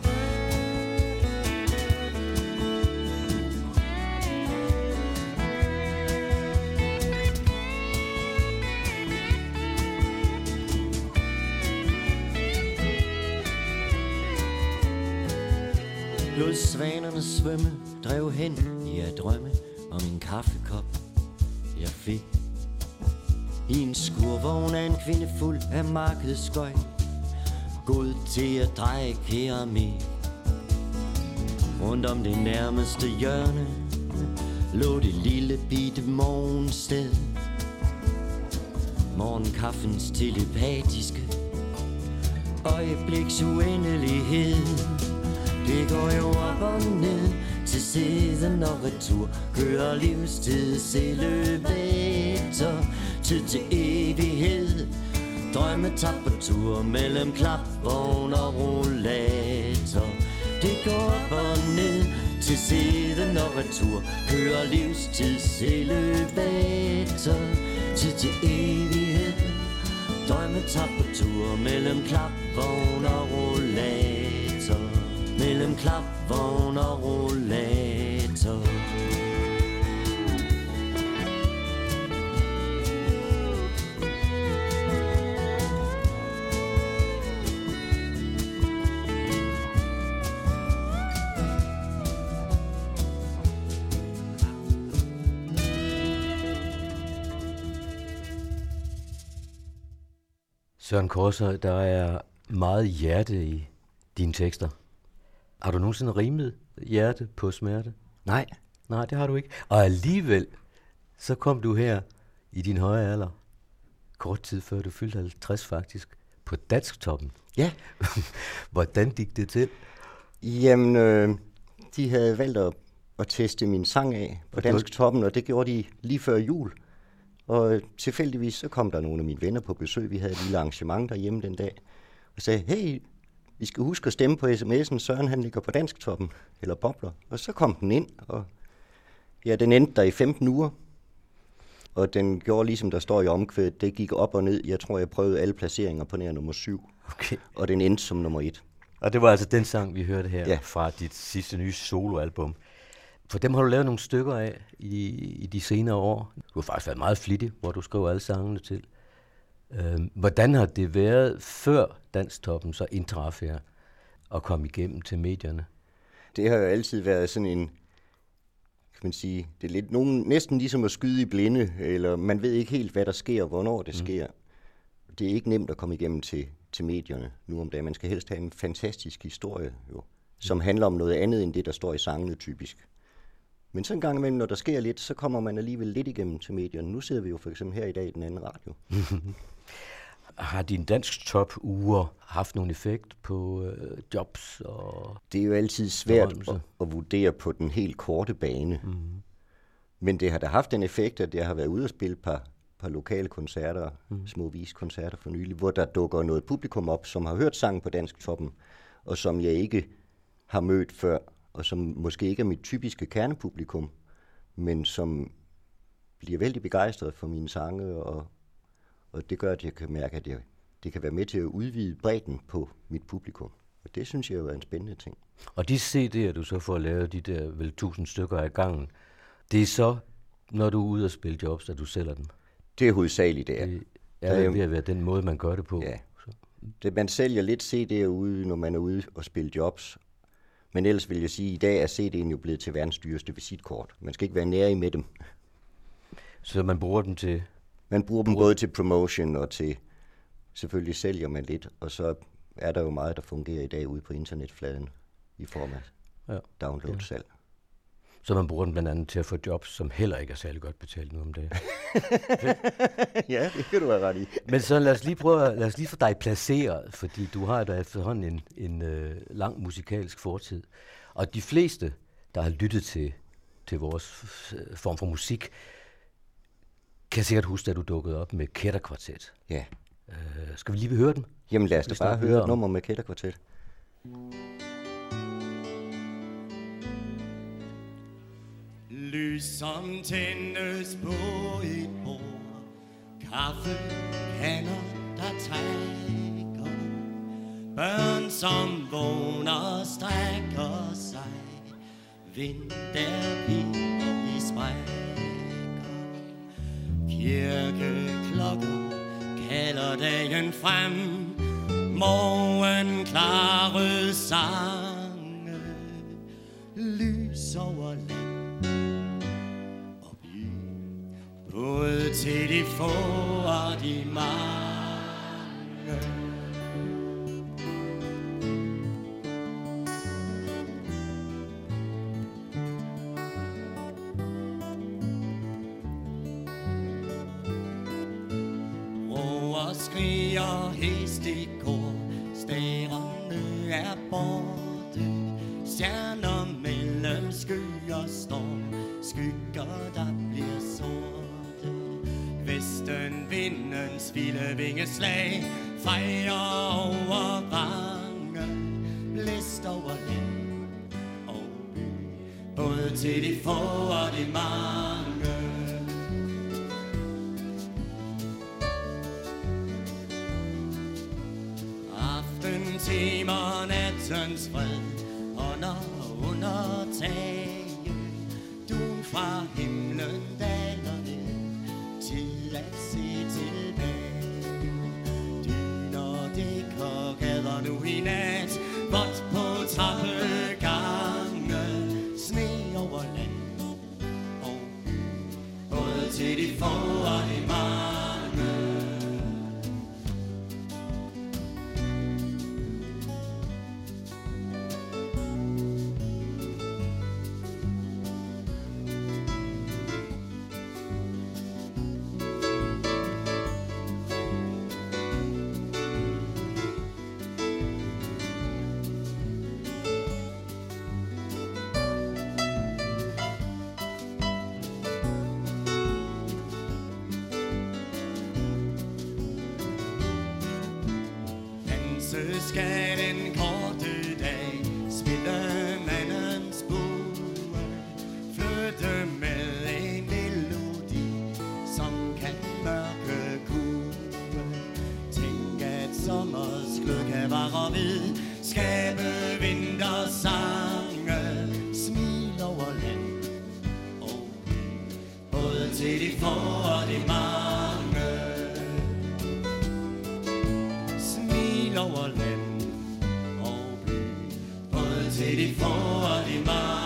Lod svanerne svømme, drev hen i at drømme om en kaffekop, jeg fik i en skurvogn af en kvinde fuld af markedsskøj, god til at dreje keramik. Rundt om det nærmeste hjørne lå det lille bitte morgensted. Morgenkaffens telepatiske øjebliks uendelighed. Det går jo op og ned til siden og retur. Kører livstids elevator, tid til evighed. Drømme tager på tur mellem klapvogn og rollator. Det går op og ned til siden og retur. Kører livstids elevator, tid til evighed. Drømme tager på tur mellem klapvogn og rollator. Mellem klapvogn og rollator. Søren Korshøj, der er meget hjerte i dine tekster. Har du nogensinde rimet hjerte på smerte? Nej. Nej, det har du ikke. Og alligevel, så kom du her i din høje alder, kort tid før du fyldte 50 faktisk, på Dansktoppen. Ja. Hvordan gik det til? Jamen, de havde valgt at teste min sang af på Dansktoppen, og det gjorde de lige før jul. Og tilfældigvis så kom der nogle af mine venner på besøg. Vi havde et lille arrangement derhjemme den dag, og sagde, hey, vi skal huske at stemme på sms'en, Søren han ligger på Dansktoppen, eller bobler. Og så kom den ind, og ja, den endte der i 15 uger. Og den gjorde ligesom der står i omkvædet, det gik op og ned. Jeg tror, jeg prøvede alle placeringer på nær nummer 7. Okay. Og den endte som nummer 1. Og det var altså den sang, vi hørte her ja. Fra dit sidste nye soloalbum, For dem har du lavet nogle stykker af i de senere år. Du har faktisk været meget flittig, hvor du skriver alle sangene til. Hvordan har det været før Dansktoppen så indtraf her og kom igennem til medierne? Det har jo altid været sådan en, kan man sige, det er lidt næsten ligesom at skyde i blinde, eller man ved ikke helt, hvad der sker, og hvornår det sker. Det er ikke nemt at komme igennem til medierne nu om dagen. Man skal helst have en fantastisk historie, jo, som handler om noget andet end det, der står i sangene typisk. Men så en gang imellem, når der sker lidt, så kommer man alligevel lidt igennem til medierne. Nu sidder vi jo for eksempel her i dag i den anden radio. Har din Dansktop-uger haft nogen effekt på jobs? Og det er jo altid svært at vurdere på den helt korte bane. Men det har da haft en effekt, at jeg har været ude og spille par lokale koncerter, små viskoncerter for nylig, hvor der dukker noget publikum op, som har hørt sangen på Dansktoppen, og som jeg ikke har mødt før, og som måske ikke er mit typiske kernepublikum, men som bliver vældig begejstret for mine sange, og det gør, at jeg kan mærke, at det kan være med til at udvide bredden på mit publikum. Og det synes jeg jo er en spændende ting. Og de CD'er, du så får lavet, de der vel 1000 stykker af gangen, det er så, når du er ude og spille jobs, at du sælger dem? Det er hovedsageligt, det er. Det er ved at være den måde, man gør det på. Ja. Man sælger lidt CD'er ude, når man er ude og spille jobs. Men ellers vil jeg sige, at i dag er CD'en jo blevet til verdens dyreste visitkort. Man skal ikke være nærig med dem. Så man bruger dem til? Man bruger dem både til promotion og til, selvfølgelig sælger man lidt, og så er der jo meget, der fungerer i dag ude på internetfladen i form af download-salg. Så man bruger den blandt andet til at få jobs, som heller ikke er særlig godt betalt nu om dagen. Ja, det kan du have ret i. Men så lad os lige få dig placeret, fordi du har da efterhånden en lang musikalsk fortid. Og de fleste, der har lyttet til vores form for musik, kan sikkert huske, at du dukkede op med Kætterkvartet. Ja. Skal vi lige høre den? Jamen lad os da bare høre et nummer med Kætterkvartet. Lys som tændes på et bord, kaffekander der trækker, børn som vågner strækker sig, vind der piber i sprækker, kirkeklokker kalder dagen frem, morgenklare sange, lys over land. Både til de få og de mange. Råer skriger hest i kor, stærerne er borte, stjerner mellem skyer storm, skygger der bliver sorte. Vesten vindens vilde vingeslag fejrer over vange, blæst over land og by, både til de få og de mange. Aftentimer, nattens fred, under taget, du fra himlen daler ned, til at se tilbage. Dyner dækker gader nu i nat, vådt på trappegange, sne over land og by, både til de få og de mange. Skal den korte dag spille mandens bue, flytte med en melodi, som kan mørke kue. Tænk at sommers glød kan vare ved, skabe vintersange, smil over land få og de mange. Smil over land og by, både til de få og de mange.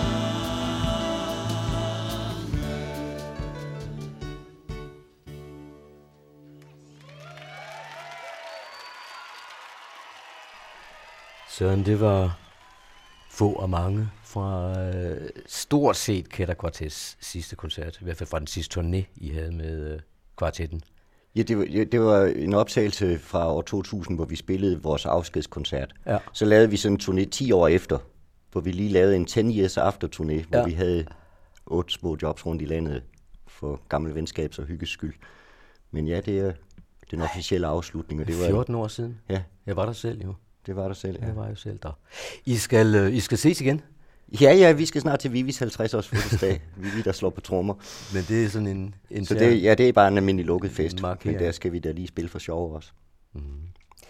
Søren, det var få og mange fra stort set Kætter Kvartets sidste koncert, i hvert fald fra den sidste turné, I havde med kvartetten. Ja, det var en optagelse fra år 2000, hvor vi spillede vores afskedskoncert. Ja. Så lavede vi sådan en turné 10 år efter, hvor vi lige lavede en 10 years after turné, hvor vi havde 8 små jobs rundt i landet for gammel venskabs- og hygges skyld. Men ja, det er den officielle afslutning. Og det var 14 år siden? Ja. Jeg var der selv jo. Det var der selv, ja. Jeg var jo selv der. I skal ses igen? Ja, vi skal snart til Vivis 50-års fødselsdag. Vivi, der slår på trommer. Men det er sådan en så det er bare en almindelig lukket fest. Markering. Men der skal vi da lige spille for sjov også. Mm-hmm.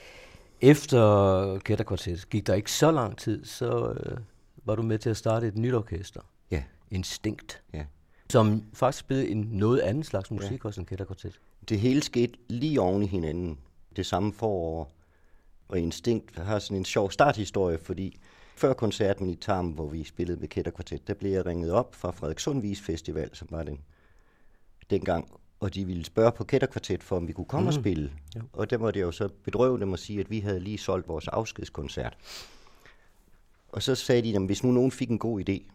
Efter Kætter Kvartet gik der ikke så lang tid, så var du med til at starte et nyt orkester. Ja. Instinkt. Ja. Som faktisk spillede en noget anden slags musik også end Kætter Kvartet. Det hele skete lige oven i hinanden. Det samme forår. Og Instinkt har sådan en sjov starthistorie, fordi før koncerten i Tarm, hvor vi spillede med Kætter Kvartet, der blev jeg ringet op fra Frederikssund Vis Festival, som var den dengang, og de ville spørge på Kætter Kvartet for, om vi kunne komme og spille. Ja. Og der måtte jeg jo så bedrøve dem og sige, at vi havde lige solgt vores afskedskoncert. Og så sagde de dem, hvis nu nogen fik en god idé,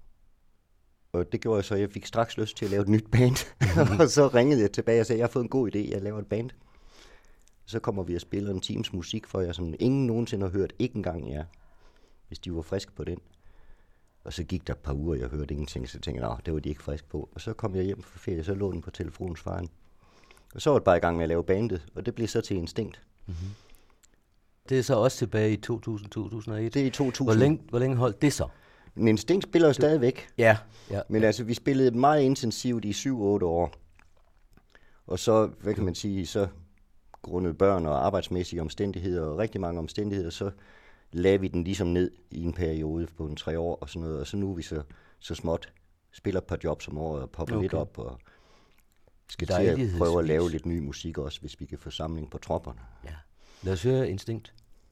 og det gjorde jeg så, jeg fik straks lyst til at lave et nyt band. Og så ringede jeg tilbage og sagde, jeg har fået en god idé, jeg laver et band. Så kommer vi og spiller en times musik for jer, som ingen nogensinde har hørt, ikke engang jer, hvis de var friske på den. Og så gik der et par uger, jeg hørte ingenting, så tænkte jeg, det var de ikke friske på. Og så kom jeg hjem fra ferie, så lå den på telefonsvaren. Og så var det bare i gang med at lave bandet, og det blev så til Instinkt. Mm-hmm. Det er så også tilbage i 2000-2001. Det er i 2000. Hvor længe holdt det så? Men Instinkt spiller jo stadigvæk. Ja. Men altså, vi spillede meget intensivt i 7-8 år. Og så, hvad kan man sige, så grundet børn og arbejdsmæssige omstændigheder og rigtig mange omstændigheder, så lagde vi den ligesom ned i en periode på en 3 år og sådan noget. Og så nu er vi så småt spiller et par jobs om året og popper lidt op og skal til at prøve at lave lidt ny musik også, hvis vi kan få samling på tropperne. Ja. Lad os høre Instinkt.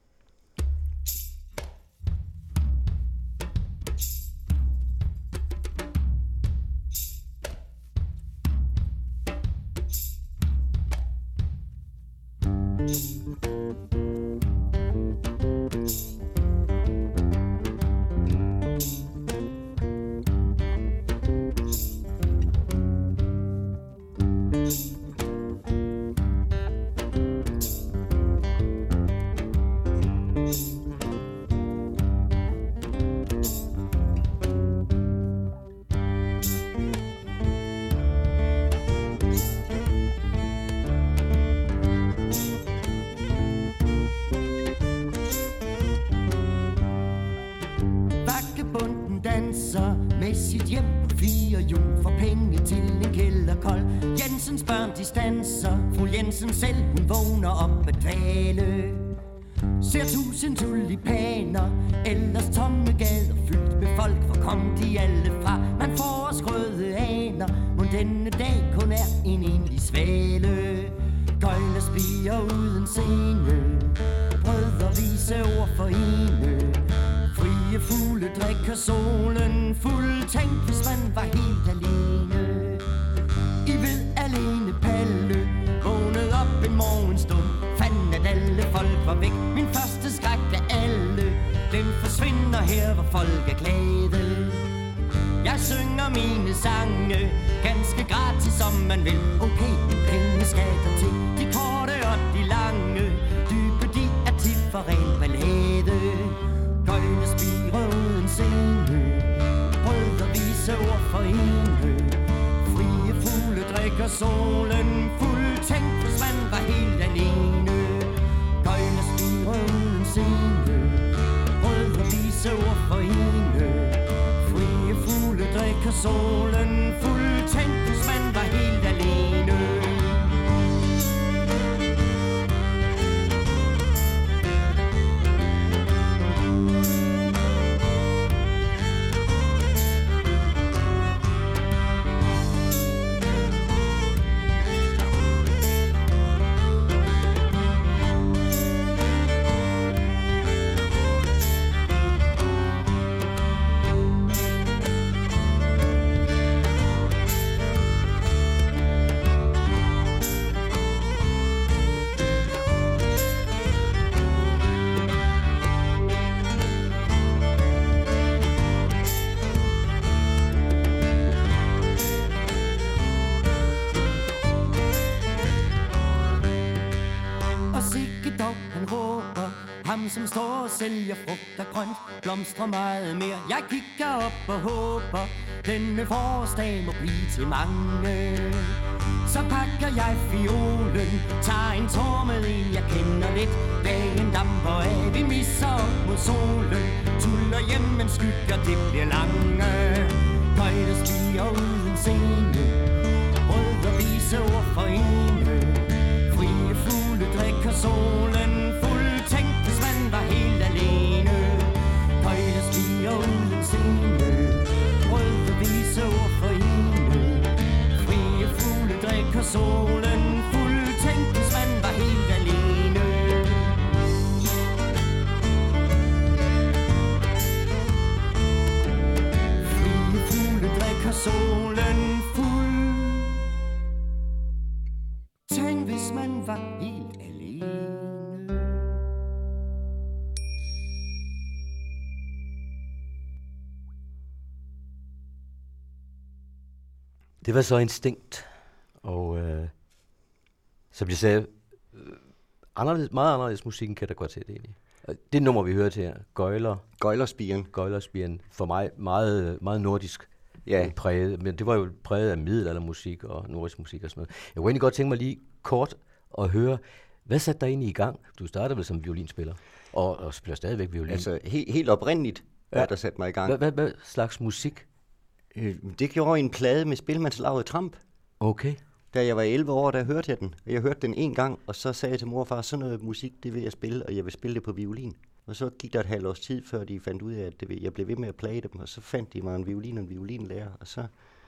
Selv hun vågner op at dvale. Ser 1000 tulipaner, ellers tomme gader fyldt med folk. Hvor kom de alle fra? Man får os røde aner. Mon denne dag kun er en enlig svale. Gøjler spiger uden scene, brødre vise ord for ene. Frie fugle drikker solen fuld. Tænk hvis man var helt alene. I ved alene Palle vågnede op en morgenstund, fandt at alle folk var væk. Min første skræk af alle, den forsvinder her, hvor folk er glade. Jeg synger mine sange, ganske gratis som man vil. Okay, penge skal der til, de korte og de lange. Dybe de er tit for ren ballade. Gøjle spirer uden scene, brødre vise ord for ene. Frie fugle drikker solen fuld. Tænk hvis man var helt alene. Gøjle spirer uden scene, brødre vise ord for ene. Frie fugle drikker solen fuld. Tænk hvis man var helt alene. Ham som står og sælger frugt og grønt, blomstrer meget mere. Jeg kigger op og håber, denne forårsdag må blive til mange. Så pakker jeg fiolen, tager en tår med en, jeg kender lidt. Dagen damper af, vi misser op mod solen. Tuller hjem, men skygger, det bliver lange. Køjter stiger uden scene, rød og vise ord for ene. Frie fugle drikker solen fuld, tænk hvis man var helt alene. Køjter stiger uden scene, rød og vise ord for ene. Frie fugle drikker solen fuld, tænk hvis man var helt alene. Frie fugle drikker solen fuld, tænk hvis man var helt alene. Det var så Instinkt, og som jeg sagde, meget anderledes musik end Kætterkvartet egentlig. Det nummer, vi hørte her, Gøjlerspiren, for mig meget, meget nordisk præget, men det var jo præget af middelaldermusik og nordisk musik og sådan noget. Jeg kunne egentlig godt tænke mig lige kort at høre, hvad satte dig egentlig i gang? Du startede vel som violinspiller, og spiller stadigvæk violin. Altså helt oprindeligt, hvad der satte mig i gang. Hvad slags musik? Det gjorde en plade med Spillemandslaget Tramp. Okay. Da jeg var 11 år, der hørte jeg den. Og jeg hørte den en gang, og så sagde jeg til mor og far, sådan noget musik, det vil jeg spille, og jeg vil spille det på violin. Og så gik der et halvt års tid, før de fandt ud af, at jeg blev ved med at plage dem, og så fandt de mig en violin og en violinlærer. Og så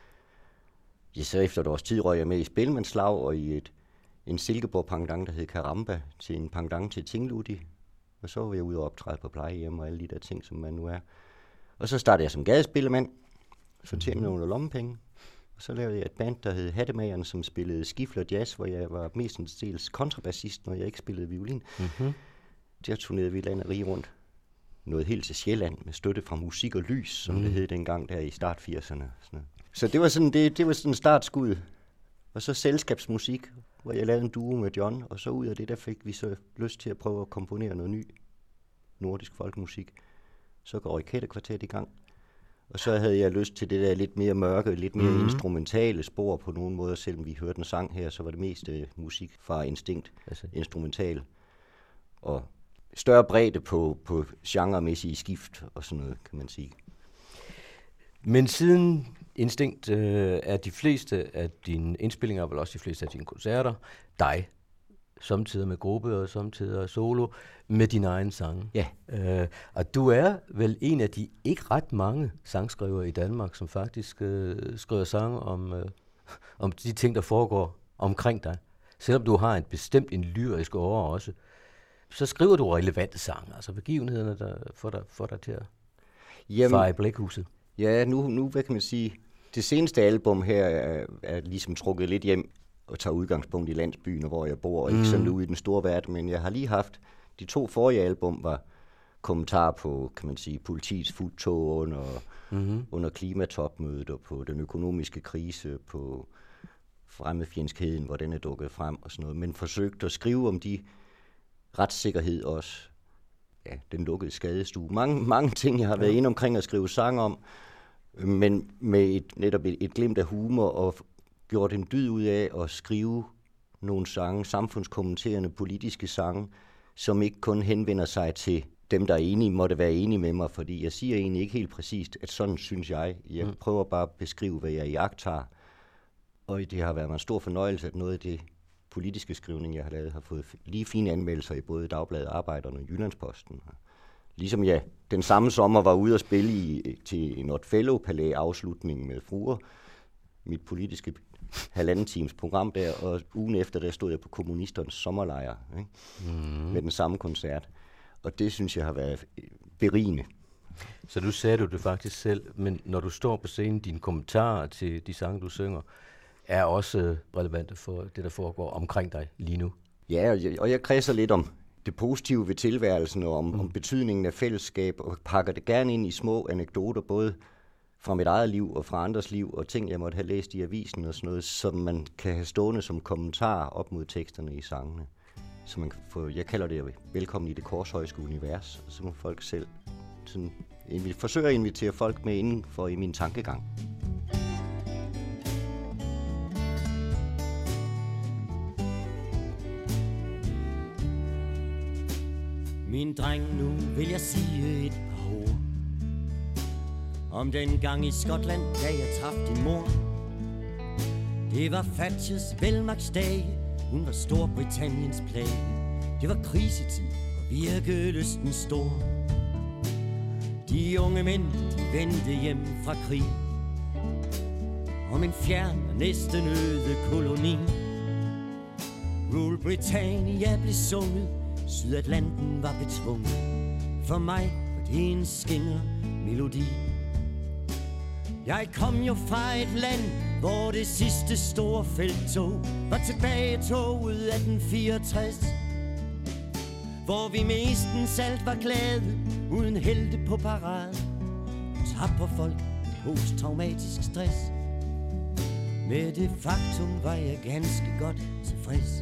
efter et års tid røg jeg med i Spillemandslag og i en Silkeborg-pendant, der hed Karamba, til en pendant til Tingludi. Og så var jeg ude og optræde på plejehjem og alle de der ting, som man nu er. Og så startede jeg som gadespillemand, så tjente jeg nogle lommepenge. Og så lavede jeg et band, der hed Hattemagerne, som spillede skiffle og jazz, hvor jeg var mestendels kontrabassist, når jeg ikke spillede violin. Mm-hmm. Der turnerede vi land og rige rundt. Noget helt til Sjælland med støtte fra Musik og Lys, som det hed dengang der i start 80'erne. Så det var sådan det var sådan startskud. Og så selskabsmusik, hvor jeg lavede en duo med John, og så ud af det, der fik vi så lyst til at prøve at komponere noget ny nordisk folkemusik. Så går Kætterkvartet i gang. Og så havde jeg lyst til det der lidt mere mørke, lidt mere instrumentale spor på nogen måder. Selvom vi hørte en sang her, så var det mest musik fra Instinkt, altså instrumental. Og større bredde på genremæssige skift og sådan noget, kan man sige. Men siden Instinkt er de fleste af dine indspillinger, vel også de fleste af dine koncerter, dig. Samtidig med gruppe og samtidig solo, med dine egne sange. Ja. Og du er vel en af de ikke ret mange sangskrivere i Danmark, som faktisk skriver sange om de ting, der foregår omkring dig. Selvom du har en lyrisk åre også, så skriver du relevante sange, altså begivenhederne, der får dig til at fare i blækhuset. Ja, nu hvad kan man sige, det seneste album her er ligesom trukket lidt hjem og tager udgangspunkt i landsbyen, hvor jeg bor, og ikke sådan ude i den store verden, men jeg har lige haft, de 2 forrige album var kommentar på, kan man sige, politiets fuldtog under klimatopmødet, og på den økonomiske krise, på fremmedfjendskheden, hvor den er dukket frem og sådan noget, men forsøgt at skrive om de retssikkerhed også, den lukkede skadestue. Mange ting, jeg har været inde omkring at skrive sang om, men med netop et glimt af humor, og gjort en dyd ud af at skrive nogle sange, samfundskommenterende politiske sange, som ikke kun henvender sig til dem, der er enige, måtte være enige med mig, fordi jeg siger egentlig ikke helt præcist, at sådan synes jeg. Jeg prøver bare at beskrive, hvad jeg iagttager. Og det har været en stor fornøjelse, at noget af det politiske skrivning, jeg har lavet, har fået lige fine anmeldelser i både Dagbladet Arbejderen og Jyllandsposten. Ligesom jeg den samme sommer var ude at spille til en Otfello Palæ afslutning med Fruer, mit politiske 1,5 times program der, og ugen efter, der stod jeg på kommunisternes sommerlejr, ikke? Med den samme koncert. Og det synes jeg har været berigende. Så du sagde du det faktisk selv, men når du står på scenen, dine kommentarer til de sange, du synger, er også relevante for det, der foregår omkring dig lige nu. Ja, og jeg kredser lidt om det positive ved tilværelsen, og om betydningen af fællesskab, og pakker det gerne ind i små anekdoter, både fra mit eget liv og fra andres liv, og ting, jeg måtte have læst i avisen og sådan noget, som man kan have stående som kommentar op mod teksterne i sangene. så man kan få, jeg kalder det velkommen i det korshøjske univers, og så må folk selv sådan, forsøge at invitere folk med indenfor i min tankegang. Min dreng, nu vil jeg sige et par ord om den gang i Skotland, da jeg traf din mor. Det var Thatchers velmagtsdage, hun var Storbritanniens plage. Det var krisetid, og virkelysten stor. De unge mænd, de vendte hjem fra krig, om en fjern og næsten øde koloni. Rule Britannia blev sunget, Sydatlanten var betvunget. For mig var det en skinger melodi. Jeg kom jo fra et land, hvor det sidste store felttog var tilbagetoget 1864. Hvor vi mestens alt var glade, uden helte på parade. Tapper folk med posttraumatisk stress. Med det faktum var jeg ganske godt tilfreds.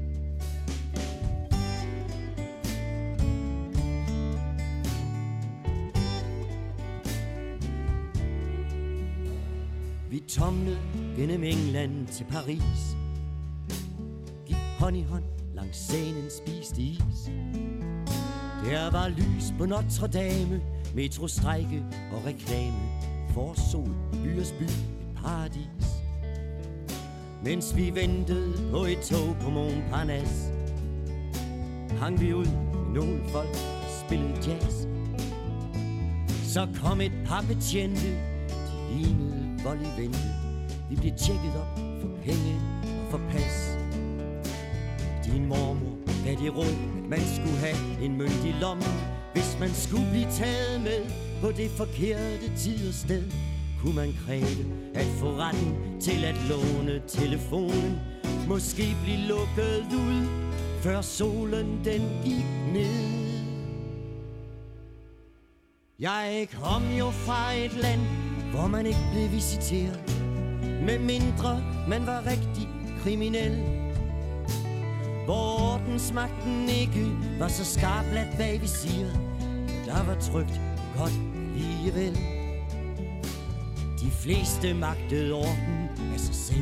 Vi tumlede gennem England til Paris. Gik hånd i hånd langs Seinen, spiste is. Der var lys på Notre Dame, metrostrejke og reklame. For sol, byers by, et paradis. Mens vi ventede på et tog på Montparnasse, hang vi ud med nogle folk, der spillede jazz. Så kom et par betjente, de lignede voldvendte. Vi blev tjekket op for penge og for pas. Din mormor gav de råd, at man skulle have en mønt i lommen, hvis man skulle blive taget med på det forkerte tid og sted. Kunne man kræve at få retten til at låne telefonen, måske blive lukket ud, før solen den gik ned. Jeg kom jo fra et land, hvor man ikke blev visiteret, med mindre man var rigtig kriminel. Hvor ordensmagten ikke var så skarpladt bag visir, der var trygt godt alligevel. De fleste magtede orden af sig selv.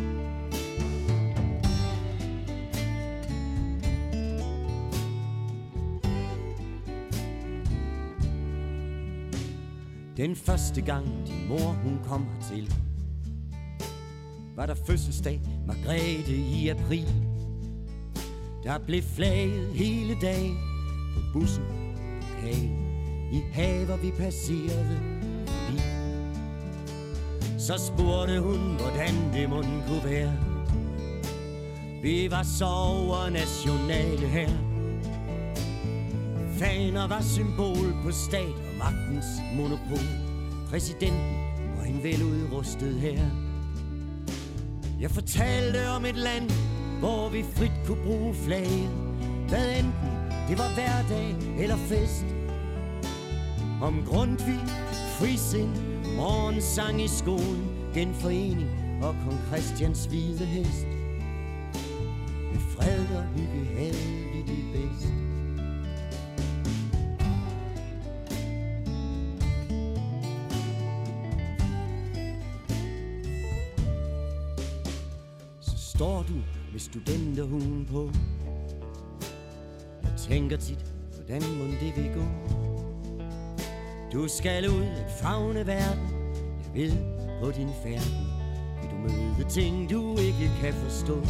Den første gang din mor hun kom hertil, var der fødselsdag Margrethe i april. Der blev flaget hele dagen på bussen, på kagen, i haver vi passerede forbi. Så spurgte hun, hvordan det måtte kunne være. Vi var så overnationale her. Faner var symbol på stat og magtens monopol. Præsidenten og en veludrustet hær. Jeg fortalte om et land, hvor vi frit kunne bruge flaget, hvad enten det var hverdag eller fest. Om Grundtvig, frisind, morgensang i skolen, genforening og kong Christians hvide hest. Med fred og hygge havde vi det bedst. Så står du med studenterhuen på. Jeg tænker tit, hvordan må det vil gå. Du skal ud at favne verden. Jeg ved på din færden vil du møde ting, du ikke kan forstå.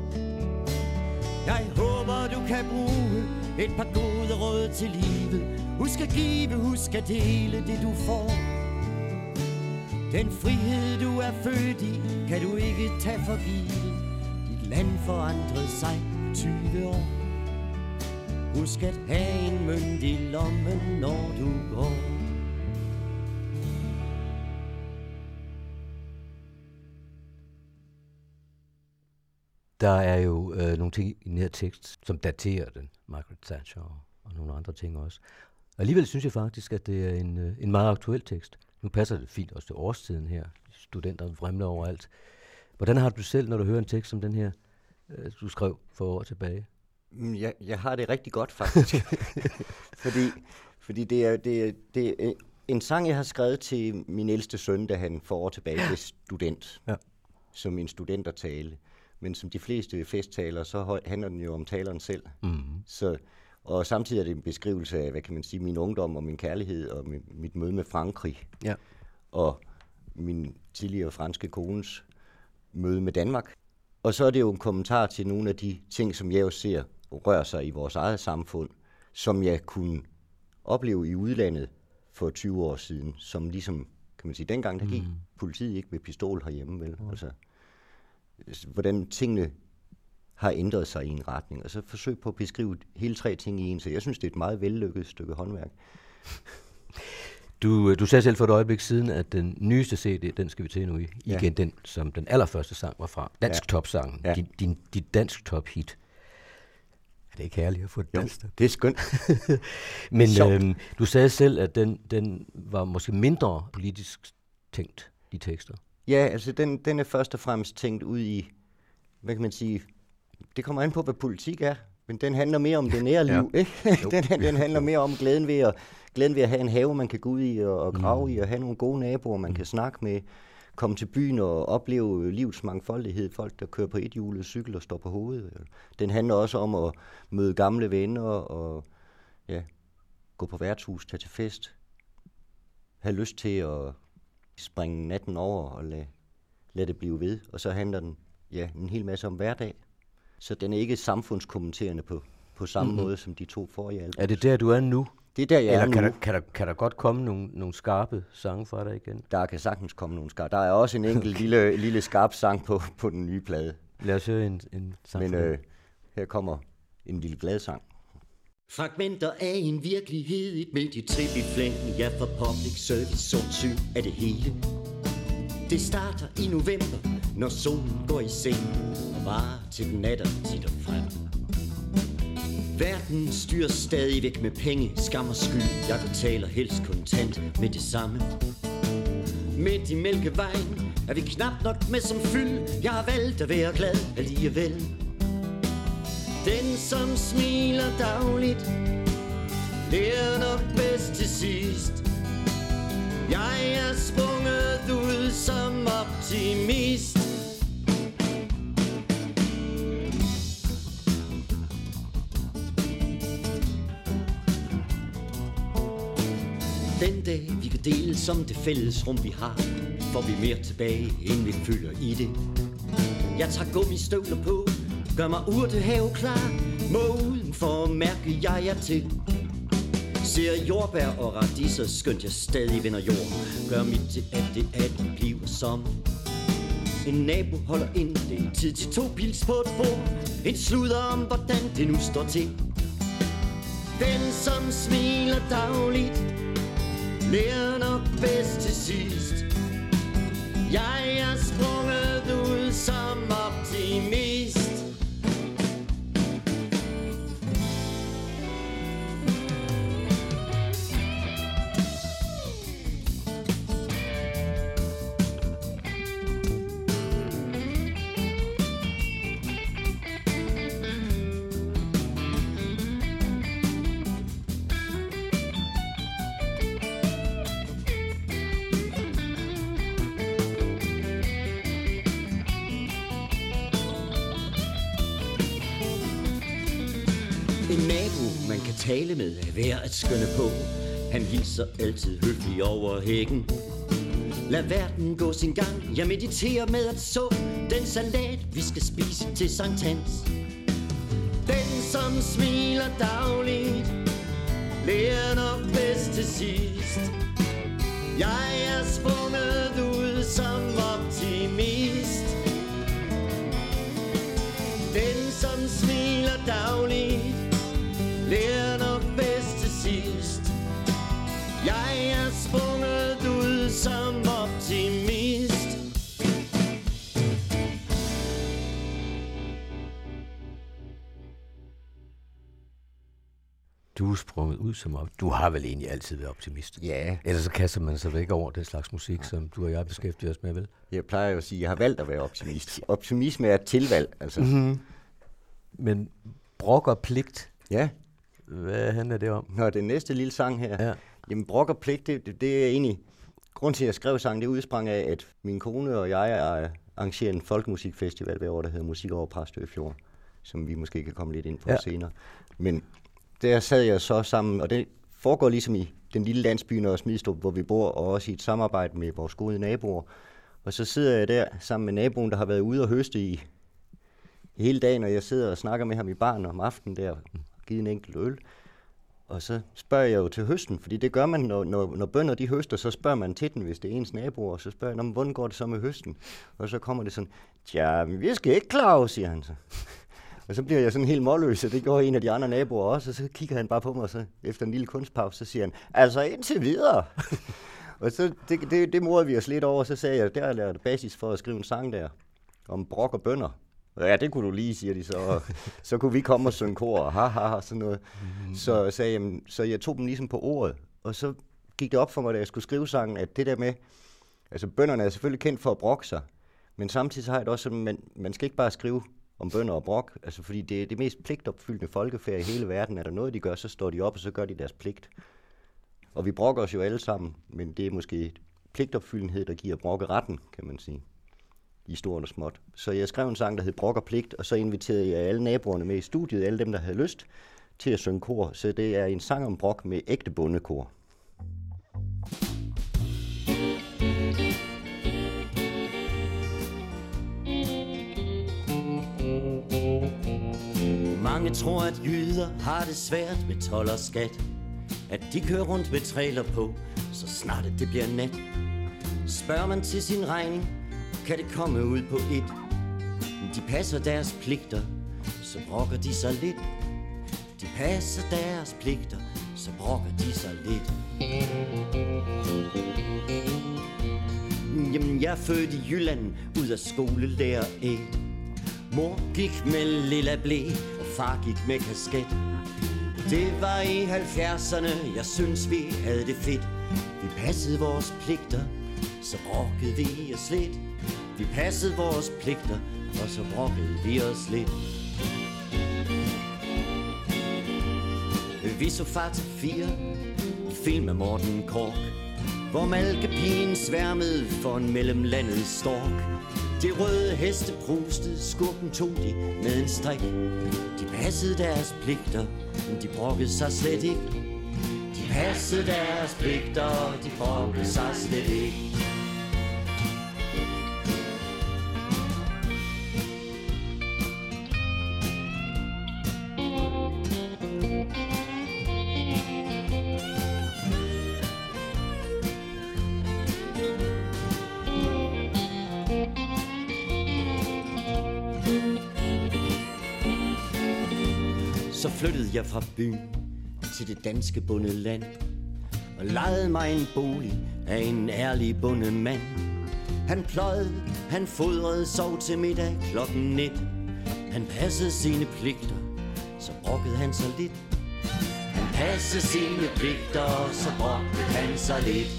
Jeg håber, du kan bruge et par gode råd til livet. Husk at give, husk at dele det, du får. Den frihed, du er født i, kan du ikke tage for givet. Dit land forandrede sig 20 år. Husk at have en mønt i lommen, når du går. Der er jo nogle ting i den her tekst, som daterer den, Margaret Thatcher og nogle andre ting også. Alligevel synes jeg faktisk, at det er en meget aktuel tekst. Nu passer det fint også til årstiden her. Studenter vrimler overalt. Hvordan har du selv, når du hører en tekst som den her, du skrev for år tilbage? Jeg har det rigtig godt, faktisk. fordi det er en sang, jeg har skrevet til min ældste søn, da han for år tilbage blev student. Ja. Som en studentertale. Men som de fleste festtaler, så handler den jo om taleren selv. Mm-hmm. Og samtidig er det en beskrivelse af, hvad kan man sige, min ungdom og min kærlighed og mit møde med Frankrig. Ja. Og min tidligere franske kones møde med Danmark. Og så er det jo en kommentar til nogle af de ting, som jeg jo ser rører sig i vores eget samfund, som jeg kunne opleve i udlandet for 20 år siden, som ligesom, kan man sige, dengang der gik politiet ikke med pistol herhjemme, vel? Altså, hvordan tingene har ændret sig i en retning, og så forsøg på at beskrive hele 3 ting i en, så jeg synes, det er et meget vellykket stykke håndværk. Du sagde selv for et øjeblik siden, at den nyeste CD, den skal vi til nu igen, den som den allerførste sang var fra. Dansk Top-sangen, dit dansk top-hit. Er det ikke herligt at få et dansk? Det er skønt. Men du sagde selv, at den var måske mindre politisk tænkt, de tekster. Ja, altså den er først og fremmest tænkt ud i, hvad kan man sige, det kommer an på, hvad politik er, men den handler mere om det nære liv, ikke? Den handler mere om glæden ved at have en have, man kan gå ud i og grave i, og have nogle gode naboer, man kan snakke med, komme til byen og opleve livets mangfoldighed, folk, der kører på ethjulet cykel og står på hovedet. Den handler også om at møde gamle venner og gå på værtshus, tage til fest, have lyst til at springe natten over og lade det blive ved. Og så handler den en hel masse om hverdag. Så den er ikke samfundskommenterende på samme måde som de 2 forrige album. Er det der, du er nu? Det er der, jeg er nu. Kan der godt komme nogle skarpe sange fra dig igen? Der kan sagtens komme nogle skarpe. Der er også en enkelt lille skarp sang på den nye plade. Lad os høre en sang. Men her kommer en lille glad sang. Fragmenter af en virkelighed, et medietrip i flæng. Ja, for public service, sortsyn er det hele. Det starter i november, når solen går i seng, og varer til den natter titter frem. Verden styrer stadigvæk med penge, skam og skyld. Jeg betaler helst kontant med det samme. Midt i Mælkevejen er vi knap nok med som fyld. Jeg har valgt at være glad alligevel. Den som smiler dagligt lærer nok bedst til sidst. Jeg er sprunget ud som optimist. Den dag vi kan dele som det fælles rum vi har, får vi mere tilbage end vi fylder i det. Jeg tager gummistøvler på, gør mig urtehave klar, må udenfor mærke jeg er til. Ser jordbær og radiser, skønt jeg stadig vender jord. Gør mit til at det alt bliver sommer. En nabo holder ind, det er tid til 2 pils på et bord. En sludder om hvordan det nu står til. Den som smiler dagligt lærer nok bedst til sidst. Jeg er sprunget ud som optimist. En nabo, man kan tale med, er værd at skønne på. Han hilser altid høflig over hækken. Lad verden gå sin gang. Jeg mediterer med at så den salat, vi skal spise til Sankt Hans. Den som smiler dagligt lærer nok bedst til sidst. Jeg er sprunget ud som optimist. Den som smiler dagligt lærer nok bedst til sidst. Jeg er sprunget ud som optimist. Du er sprunget ud som op. Du har vel egentlig altid været optimist? Ja. Ellers så kaster man sig væk over den slags musik, som du og jeg beskæftiger os med, vel? Jeg plejer jo at sige, at jeg har valgt at være optimist. Optimisme er et tilvalg, altså. Mm-hmm. Men Brok og pligt. Ja. Hvad handler det om? Nå, den næste lille sang her. Ja. Jamen, brok og pligt, det er egentlig... Grunden til, at jeg skrev sangen, det udsprang af, at min kone og jeg arrangerer en folkemusikfestival hver år, der hedder Musik over Præstø Fjord, som vi måske kan komme lidt ind på senere. Men der sad jeg så sammen, og det foregår ligesom i den lille landsby Nørre Smidstrup, hvor vi bor, og også i et samarbejde med vores gode naboer. Og så sidder jeg der sammen med naboen, der har været ude og høste i hele dagen, og jeg sidder og snakker med ham i baren om aftenen der, givet en enkelt øl. Og så spørger jeg jo til høsten, fordi det gør man, når bønder de høster, så spørger man til den, hvis det er ens naboer, og så spørger jeg, hvordan går det så med høsten? Og så kommer det sådan, tja, vi skal ikke klare, siger han så. Og så bliver jeg sådan helt målløs, og det gjorde en af de andre naboer også, og så kigger han bare på mig, og så efter en lille kunstpause, så siger han, altså indtil videre. Og så det morede vi os lidt over, så sagde jeg, der er lært basis for at skrive en sang der, om brok og bønder. Ja, det kunne du lige, siger de så. Og så kunne vi komme og synge kor og ha, sådan noget. Så sagde jeg, så jeg tog dem ligesom på ordet. Og så gik det op for mig, da jeg skulle skrive sangen, at det der med, altså bønderne er selvfølgelig kendt for at brokke sig, men samtidig så har jeg det også sådan, man skal ikke bare skrive om bønder og brok, altså fordi det er det mest pligtopfyldende folkefærd i hele verden. Er der noget, de gør, så står de op, og så gør de deres pligt. Og vi brokker os jo alle sammen, men det er måske pligtopfyldenhed, der giver brokke retten, kan man sige. I stort og småt. Så jeg skrev en sang, der hed Brok og Pligt, og så inviterede jeg alle naboerne med i studiet, alle dem, der havde lyst til at synge kor. Så det er en sang om brok med ægte bondekor. Mange tror, at jyder har det svært med told og skat. At de kører rundt med trailer på, så snart det bliver nat. Spørger man til sin regning, kan det komme ud på et. De passer deres pligter, så brokker de sig lidt. De passer deres pligter, så brokker de sig lidt. Jamen, jeg er født i Jylland, ud af skolelærer et. Mor gik med lilla blæ, og far gik med kasket. Det var i 70'erne, jeg synes vi havde det fedt. Vi passede vores pligter, så brokkede vi os lidt. Vi passede vores pligter, og så brokkede vi os lidt. Vi så Far til 4, film af Morten Korch, hvor malkepigen sværmede for en mellemlandet stork. De røde heste prustede, skurken tog de med en strik. De passede deres pligter, men de brokkede sig slet ikke. De passede deres pligter, de brokkede sig slet ikke. Så flyttede jeg fra byen til det danske bondeland og lejede mig en bolig af en ærlig bondemand. Han pløjede, han fodrede, sov til middag klokken 19. Han passede sine pligter, så brokkede han sig lidt. Han passede sine pligter, så brokkede han sig lidt.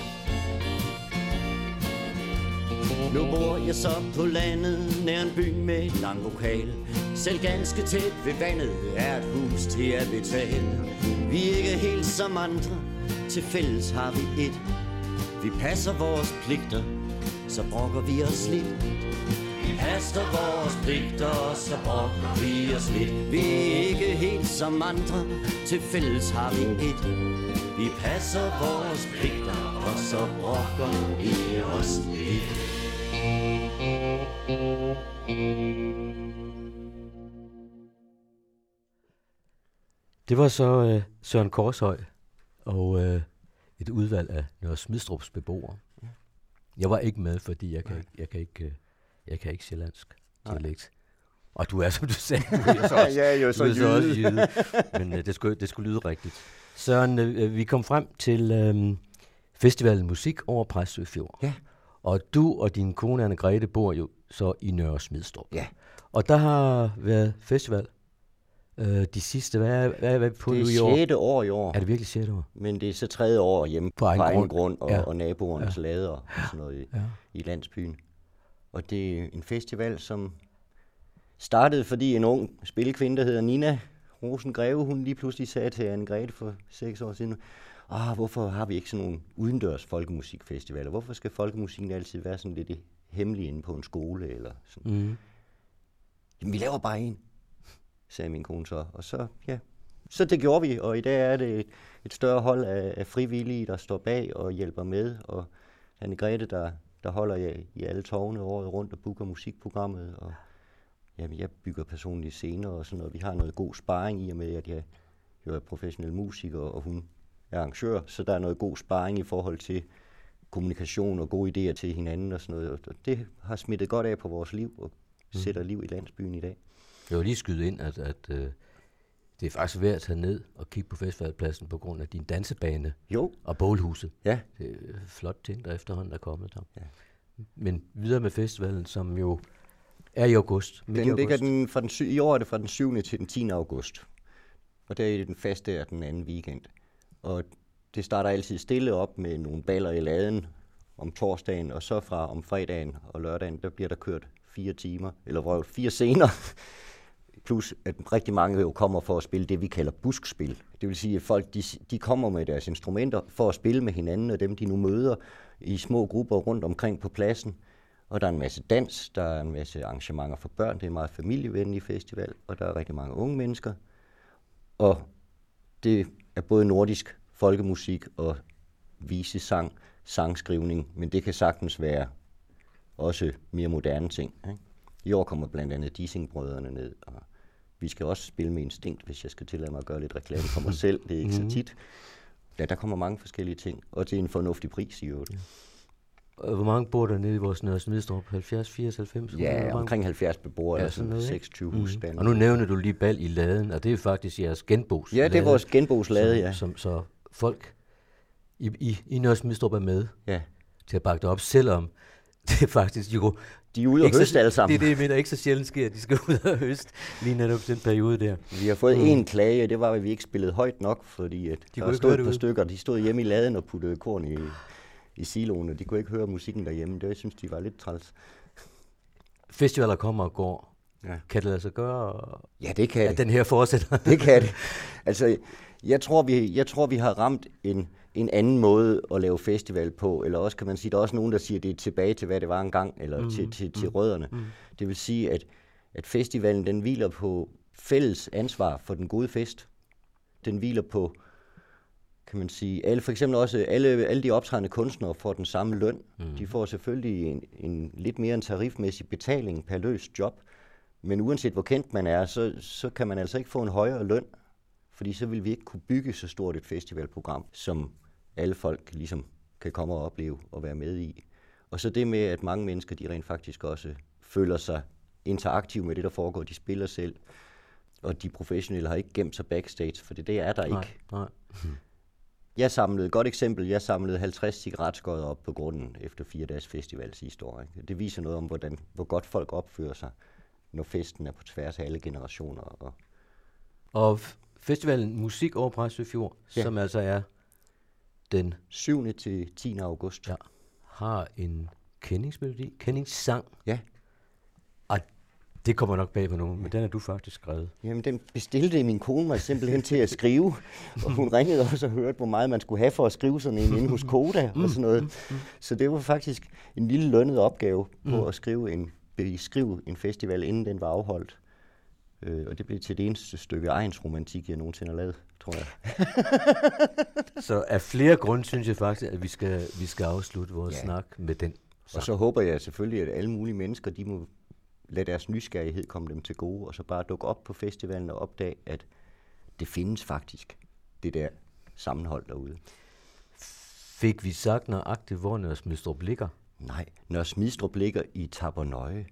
Nu bor jeg så på landet, nær en by med lang lokal. Selv ganske tæt ved vandet er et hus til at betale. Vi er ikke helt som andre, til fælles har vi et. Vi passer vores pligter, så brokker vi os lidt. Vi passer vores pligter, så brokker vi os lidt. Vi er ikke helt som andre, til fælles har vi et. Vi passer vores pligter, og så brokker vi os lidt. Det var så Søren Korshøj og et udvalg af Nørre Smidstrups beboere. Jeg var ikke med, fordi jeg kan ikke sjællandsk dialekt. Og du er, som du sagde, du er så også, ja, jo, så også jyde. Men det skulle lyde rigtigt. Søren, vi kom frem til festivalen Musik over Præstø Fjord. Ja. Og du og din kone Anne-Grethe bor jo så i Nørre Smidstrup. Ja. Og der har været festival de sidste, hvad er vi på nu i år? Det er 6. år i år. Er det virkelig 6. år? Men det er så 3. år hjemme på egen grund og naboernes lader og sådan noget i landsbyen. Og det er en festival, som startede, fordi en ung spillekvinde, der hedder Nina Rosengreve, hun lige pludselig sagde til Anne-Grethe for 6 år siden, hvorfor har vi ikke sådan nogle udendørs folkemusikfestivaler? Hvorfor skal folkemusikken altid være sådan lidt hemmelig inde på en skole? Eller sådan? Jamen, vi laver bare en, sagde min kone så. Og så, ja, så det gjorde vi, og i dag er det et større hold af frivillige, der står bag og hjælper med, og Anne-Grethe, der holder i alle tårne året rundt og booker musikprogrammet, og jamen, jeg bygger personlige scener og sådan noget. Vi har noget god sparring i og med, at jeg er professionel musiker, og hun er arrangør, så der er noget god sparring i forhold til kommunikation og gode idéer til hinanden og sådan noget. Og det har smittet godt af på vores liv og sætter liv i landsbyen i dag. Jeg vil lige skyde ind, at det er faktisk værd at tage ned og kigge på festivalpladsen på grund af din dansebane og bålhuset. Ja. Det er flot ting, der efterhånden er kommet der. Ja. Men videre med festivalen, som jo er i august. I år er det fra den 7. til den 10. august. Og der er den faste er den anden weekend. Og det starter altid stille op med nogle baller i laden om torsdagen, og så om fredagen og lørdagen, der bliver der kørt 4 timer, eller 4 scener. Plus at rigtig mange jo kommer for at spille det, vi kalder buskspil. Det vil sige, at folk de kommer med deres instrumenter for at spille med hinanden, og dem de nu møder i små grupper rundt omkring på pladsen. Og der er en masse dans, der er en masse arrangementer for børn, det er en meget familievenlig festival, og der er rigtig mange unge mennesker. Og det er både nordisk folkemusik og visesang, sangskrivning, men det kan sagtens være også mere moderne ting. Ikke? I år kommer blandt andet Dissing-brødrene ned, og vi skal også spille med Instinkt, hvis jeg skal tillade mig at gøre lidt reklame for mig selv. Det er ikke så tit. Ja, der kommer mange forskellige ting, og til en fornuftig pris i øvrigt. Hvor mange bor der nede i vores Nørre Smidstrup? 70, 80, 90? Ja, omkring 70 beboere, eller sådan 26 husstande. Og nu nævner du lige bal i laden, og det er faktisk jeres genbos. Ja, det er vores genbos-lade, ja. Så folk i Nørre Smidstrup er med til at bakke det op, selvom det er faktisk jo... De er ude og høste alle sammen. Det er det, jeg mener, ikke så sjældent sker, at de skal ud og høste lige netop den periode der. Vi har fået en klage, og det var, at vi ikke spillede højt nok, fordi at der stod et par stykker, de stod hjemme i laden og puttede korn i siloen, og de kunne ikke høre musikken derhjemme. Det synes de var lidt træls. Festivaler kommer og går. Ja. Kan det lade sig gøre? Ja, det kan at den her fortsætter? Det kan det. Altså, jeg tror, vi har ramt en anden måde at lave festival på, eller også kan man sige, der er også nogen, der siger, at det er tilbage til, hvad det var engang, eller til rødderne. Det vil sige, at festivalen, den hviler på fælles ansvar for den gode fest. Den hviler på, kan man sige, for eksempel også alle de optrædende kunstnere får den samme løn. De får selvfølgelig en lidt mere en tarifmæssig betaling per løst job, men uanset hvor kendt man er, så kan man altså ikke få en højere løn, fordi så vil vi ikke kunne bygge så stort et festivalprogram, som alle folk ligesom kan komme og opleve og være med i. Og så det med, at mange mennesker, de rent faktisk også føler sig interaktive med det, der foregår. De spiller selv, og de professionelle har ikke gemt sig backstage, for det er der ikke. Nej. Jeg samlede 50 cigaretskodder op på grunden efter 4 dages festival sidste år. Ikke? Det viser noget om, hvor godt folk opfører sig, når festen er på tværs af alle generationer. Og festivalen Musik over Præstø Fjord, som altså er den 7. til 10. august, har en kendingsmelodi, kendingssang. Ja. Og det kommer nok bag på nogen, men den har du faktisk skrevet. Jamen, den bestilte min kone mig simpelthen til at skrive, og hun ringede også og hørte, hvor meget man skulle have for at skrive sådan en inde hos Koda og sådan noget. Så det var faktisk en lille lønnet opgave på at skrive en festival, inden den var afholdt. Og det blev til det eneste stykke egnsromantik, jeg nogensinde har lavet, tror jeg. Så af flere grunde synes jeg faktisk, at vi skal afslutte vores snak med den sang. Og så håber jeg selvfølgelig, at alle mulige mennesker, de må lade deres nysgerrighed komme dem til gode, og så bare dukke op på festivalen og opdage, at det findes faktisk, det der sammenhold derude. Fik vi sagt nøjagtigt, hvor Nørre Smidstrup ligger? Nej, Nørre Smidstrup ligger i Tappernøje.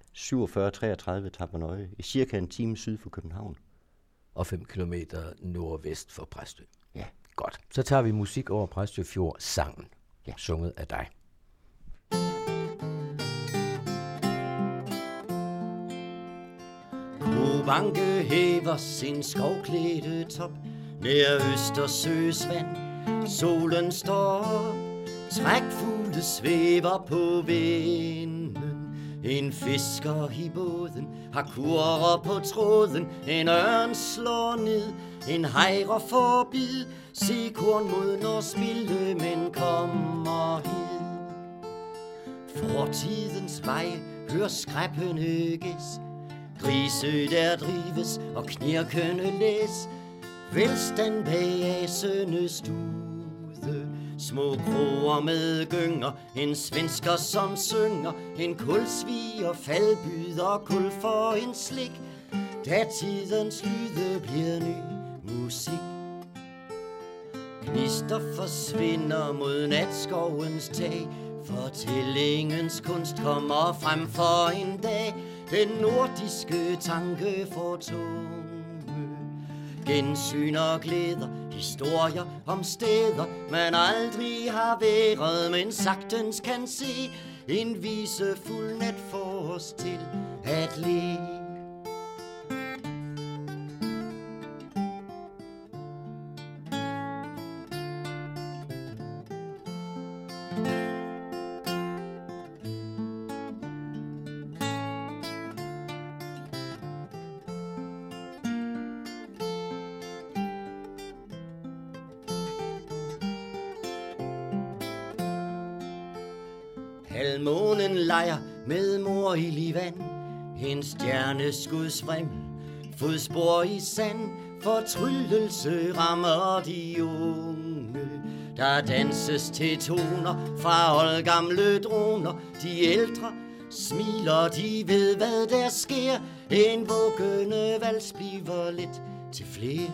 47-33 Tappernøje, i cirka en time syd for København. Og 5 kilometer nordvest for Præstø. Ja. Godt. Så tager vi Musik over Præstø Fjord, sangen, sunget af dig. Kobanke hæver sin skovklædte top nær Østersøs vand. Solen står op, trækfugle svæver på vinden. En fisker i båden har kurrer på tråden. En ørn slår ned, en hejre forbi. Se kornmod når spildemænd kommer hid. Fortidens vej, hør skræppende gæs. Grise der drives og knirkende læs. Velstand bag asende stude. Små kroer med gynger, en svensker som synger. En kulsviger faldbyder kul for en slik. Datidens lyde bliver ny musik. Gnister forsvinder mod natskovens tag. Fortællingens kunst kommer frem for en dag. Den nordiske tanke får tunge. Gensyn og glæder, historier om steder man aldrig har været, men sagtens kan se. En visefuld nat får os til at le. Halvmånen leger med mor i livand. En stjerneskuds vrimmel, fodspor i sand. Fortryllelse rammer de unge. Der danses til toner fra oldgamle droner. De ældre smiler, de ved hvad der sker. En vuggende vals bliver lidt til flere.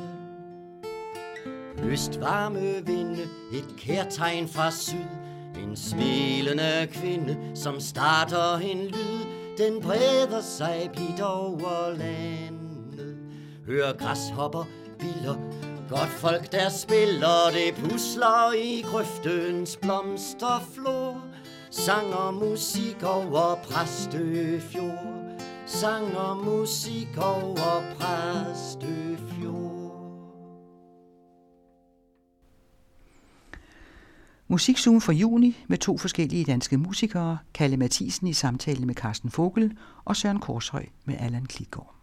Østvarme vinde, et kærtegn fra syd. En smilende kvinde, som starter en lyd. Den breder sig blidt over landet. Hør græshopper, biller, godt folk der spiller. Det pusler i grøftens blomsterflor. Sang og musik over Præstøfjord. Sang og musik over Præstøfjord. Musikzoom for juni med 2 forskellige danske musikere, Kalle Mathisen i samtale med Carsten Vogel og Søren Korshøj med Allan Klitgaard.